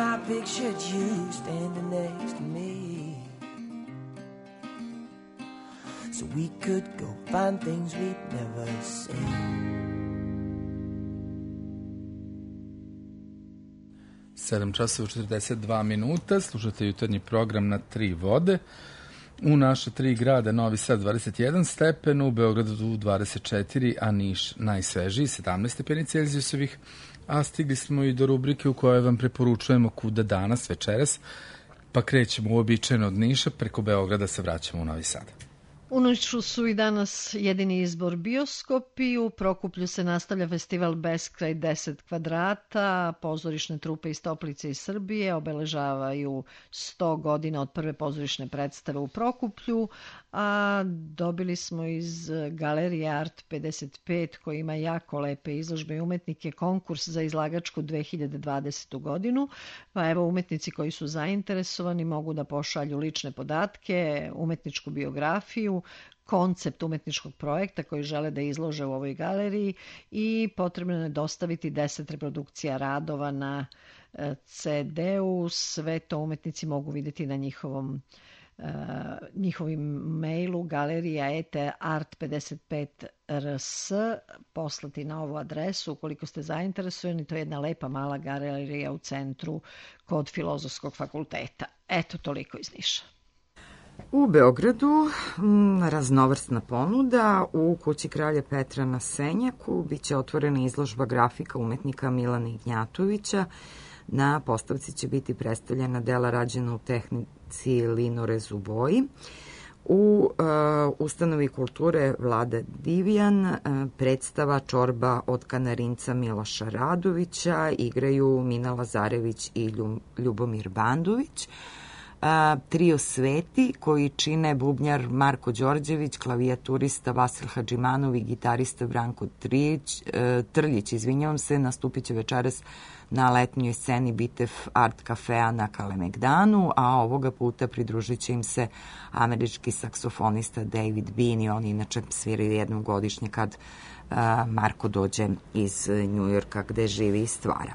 I pictured you standing next to me, so we could go find things we'd never seen. sedam časova četrdeset dva minuta, slušate jutarnji program na tri vode. U naše tri grada, Novi Sad dvadeset jedan stepen, u Beogradu dvadeset četiri, a Niš najsvežiji, sedamnaest stepeni Celzijusovih, a stigli smo i do rubrike u kojoj vam preporučujemo kuda danas, večeras, pa krećemo uobičajeno od Niša, preko Beograda se vraćamo u Novi Sad. U Nišu su i danas jedini izbor bioskopi, u Prokuplju se nastavlja festival Beskraj deset kvadrata, pozorišne trupe iz Toplice i Srbije obeležavaju sto godina od prve pozorišne predstave u Prokuplju, a dobili smo iz Galerije Art pedeset pet, koji ima jako lepe izložbe i umetnike, konkurs za izlagačku dve hiljade dvadesetu godinu, pa evo umetnici koji su zainteresovani mogu da pošalju lične podatke, umetničku biografiju, koncept umetničkog projekta koji žele da izlože u ovoj galeriji i potrebno je dostaviti deset reprodukcija radova na ce de-u. Sve to umetnici mogu vidjeti na njihovom Uh, njihovim mailu galerija et art pedeset pet er es, poslati na ovu adresu ukoliko ste zainteresovani. To je jedna lepa mala galerija u centru kod Filozofskog fakulteta. Eto, toliko iz Niša. U Beogradu m, raznovrsna ponuda. U Kući kralja Petra na Senjaku biće otvorena izložba grafika umetnika Milana Ignjatovića. Na postavci će biti predstavljena dela rađena u tehnici linorez u boji. U uh, ustanovi kulture Vlada Divijan uh, predstava Čorba od Kanarinca Miloša Radovića igraju Mina Lazarević i Ljubomir Bandović. Uh, trio Sveti koji čine bubnjar Marko Đorđević, klavijaturista Vasil Hadžimanov i gitarista Branko Trljić, uh, Trljić izvinjavam se, nastupit će večeras na letnjoj sceni Bitev Art Cafea na Kalemegdanu, a ovoga puta pridružit će im se američki saksofonista David Bean i oni inače sviraju jednom godišnje kad uh, Marko dođe iz Njujorka gde živi i stvara.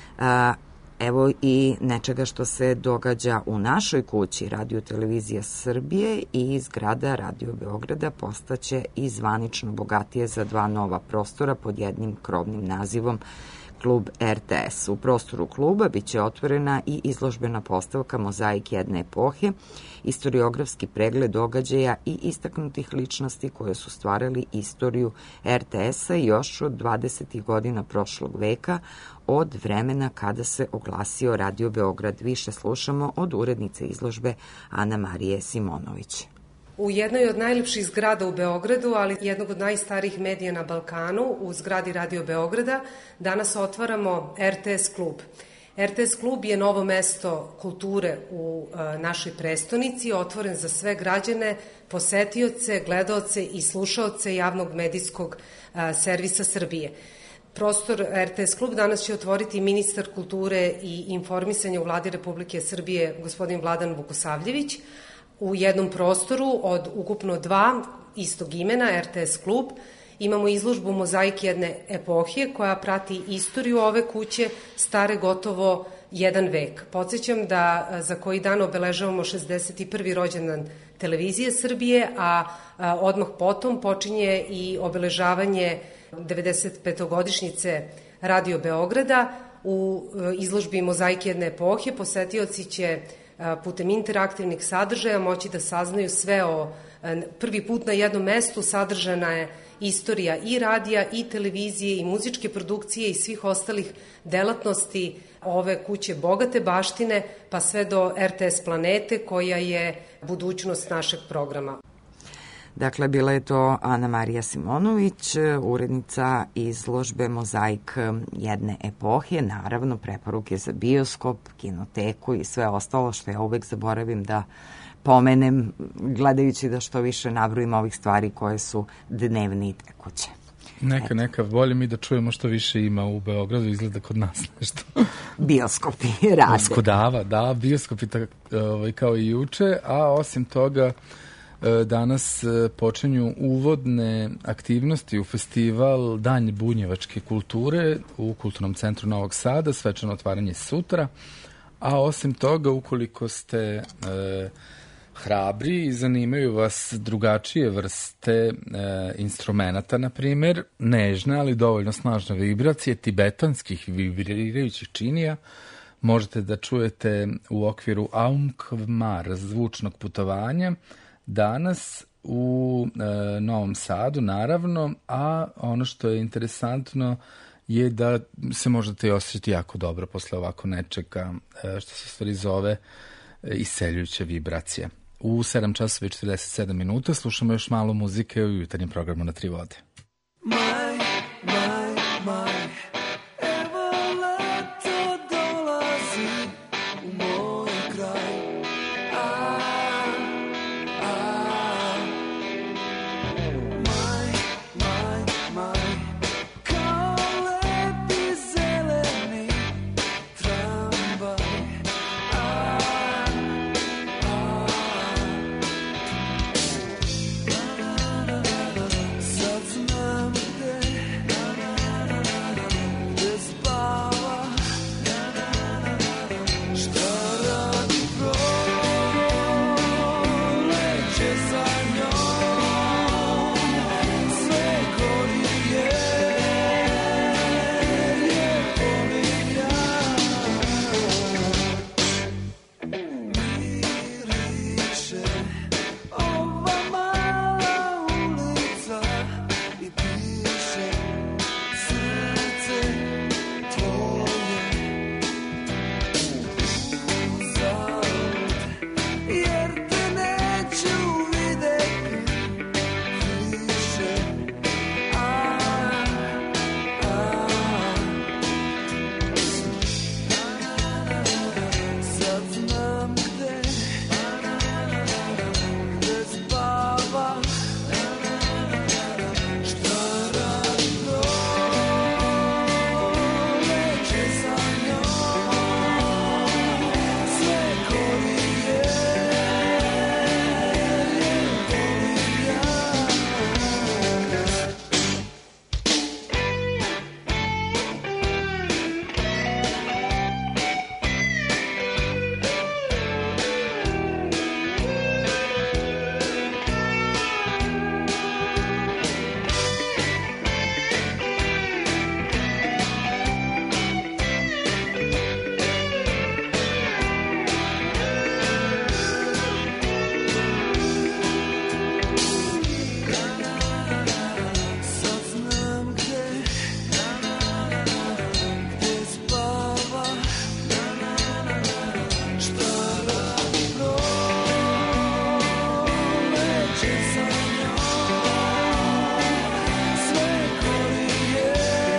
Uh, Evo i nečega što se događa u našoj kući. Radio Televizija Srbije i zgrada Radio Beograda postaće i zvanično bogatije za dva nova prostora pod jednim krovnim nazivom Klub er te es. U prostoru kluba biće otvorena i izložbena postavka Mozaik jedne epohe, istoriografski pregled događaja i istaknutih ličnosti koje su stvarali istoriju er te es-a još od dvadesetih godina prošlog veka, od vremena kada se oglasio Radio Beograd. Više slušamo od urednice izložbe Ana Marije Simonović. U jednoj od najlepših zgrada u Beogradu, ali jednog od najstarijih medija na Balkanu, u zgradi Radio Beograda, danas otvaramo er te es klub. er te es klub je novo mesto kulture u e, našoj prestonici, otvoren za sve građane, posetioce, gledaoce i slušaoce javnog medijskog e, servisa Srbije. Prostor er te es klub danas će otvoriti ministar kulture i informisanja u Vladi Republike Srbije, gospodin Vladan Vukosavljević, u jednom prostoru od ukupno dva istog imena, er te es klub. Imamo izložbu Mozaik jedne epohe koja prati istoriju ove kuće stare gotovo jedan vek. Podsjećam da za koji dan obeležavamo šezdeset prvi rođendan Televizije Srbije, a odmah potom počinje i obeležavanje devedeset petogodišnjice Radio Beograda. U izložbi Mozaik jedne epohe posetioci će putem interaktivnih sadržaja moći da saznaju sve o prvi put na jednom mestu sadržana je istorija i radija i televizije i muzičke produkcije i svih ostalih delatnosti ove kuće bogate baštine, pa sve do er te es planete koja je budućnost našeg programa. Dakle, bila je to Ana Marija Simonović, urednica izložbe Mozaik jedne epohe, naravno preporuke za bioskop, kinoteku i sve ostalo što ja uvek zaboravim da pomenem, gledajući da što više nabrojim ovih stvari koje su dnevne i tekuće. Neka, neka, bolje mi da čujemo što više ima u Beogradu, izgleda kod nas nešto. Bioskopi rade. Uskudava, da, bioskopi tak, ovaj, kao i juče, a osim toga danas počinju uvodne aktivnosti u festival Dan bunjevačke kulture u Kulturnom centru Novog Sada, svečano otvaranje sutra, A osim toga, ukoliko ste e, hrabri i zanimaju vas drugačije vrste e, instrumenata, na primjer, nežne, ali dovoljno snažne vibracije tibetanskih vibrirajućih činija, možete da čujete u okviru Aumkvmar zvučnog putovanja danas u e, Novom Sadu, naravno, a ono što je interesantno je da se možete i osjećati jako dobro posle ovako nečega, e, što se stvari zove e, iseljujuće vibracije. U sedam časova i četrdeset sedam minuta slušamo još malo muzike u jutarnjem programu na Tri vode. Maj, maj, maj, evo leto dolazi u moj kraj. A, a, maj, maj, maj, kao lepi zeleni tramvaj. A, a, sad znam gde, gde spava, šta radi proleće sa njom, sve gori je, je pominja. Miriše ova mala ulica i piše srce tvoje uzalud, jer te neću videti više. A, a, sad znam gde, gde spava, šta radi proleće sa njom, sve gori je, je pominja. Sad znam gde, gde spava, šta radi proleće sa njom, sve gori je,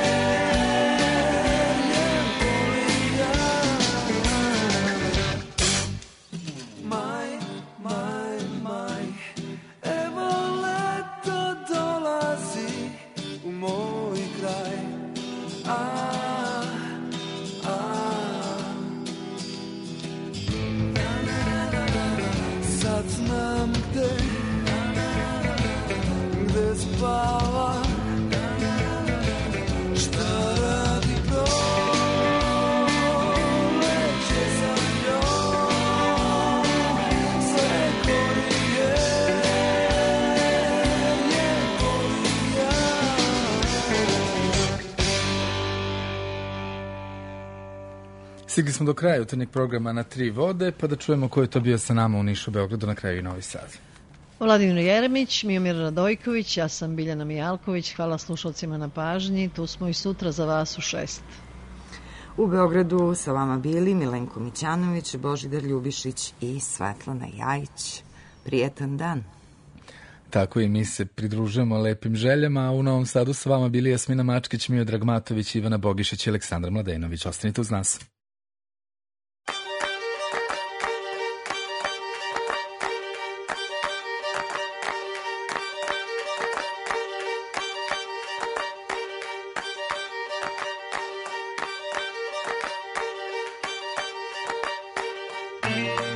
je pominja. Maj, maj, maj, evo leto dolazi u moj kraj. A, a, sad znam gde, gde spava, šta radi proleće sa njom, sve gori je, je pominja. Stigli smo do kraja jutarnjeg programa na Tri vode, pa da čujemo ko je to bio sa nama u Nišu, Beogradu, na kraju i Novi Sad. Vladimir Jeremić, Miomir Radojković, ja sam Biljana Mijalković, hvala slušalcima na pažnji, tu smo i sutra za vas u šest. U Beogradu sa vama bili Milenko Mićanović, Božidar Ljubišić i Svetlana Jajić. Prijetan dan. Tako i mi se pridružujemo lepim željama, a u Novom Sadu sa vama bili Jasmina Mačkić, Miodrag Matović, Ivana Bogišić i Aleksandar Mladenović. Ostanite uz nas. Thank you.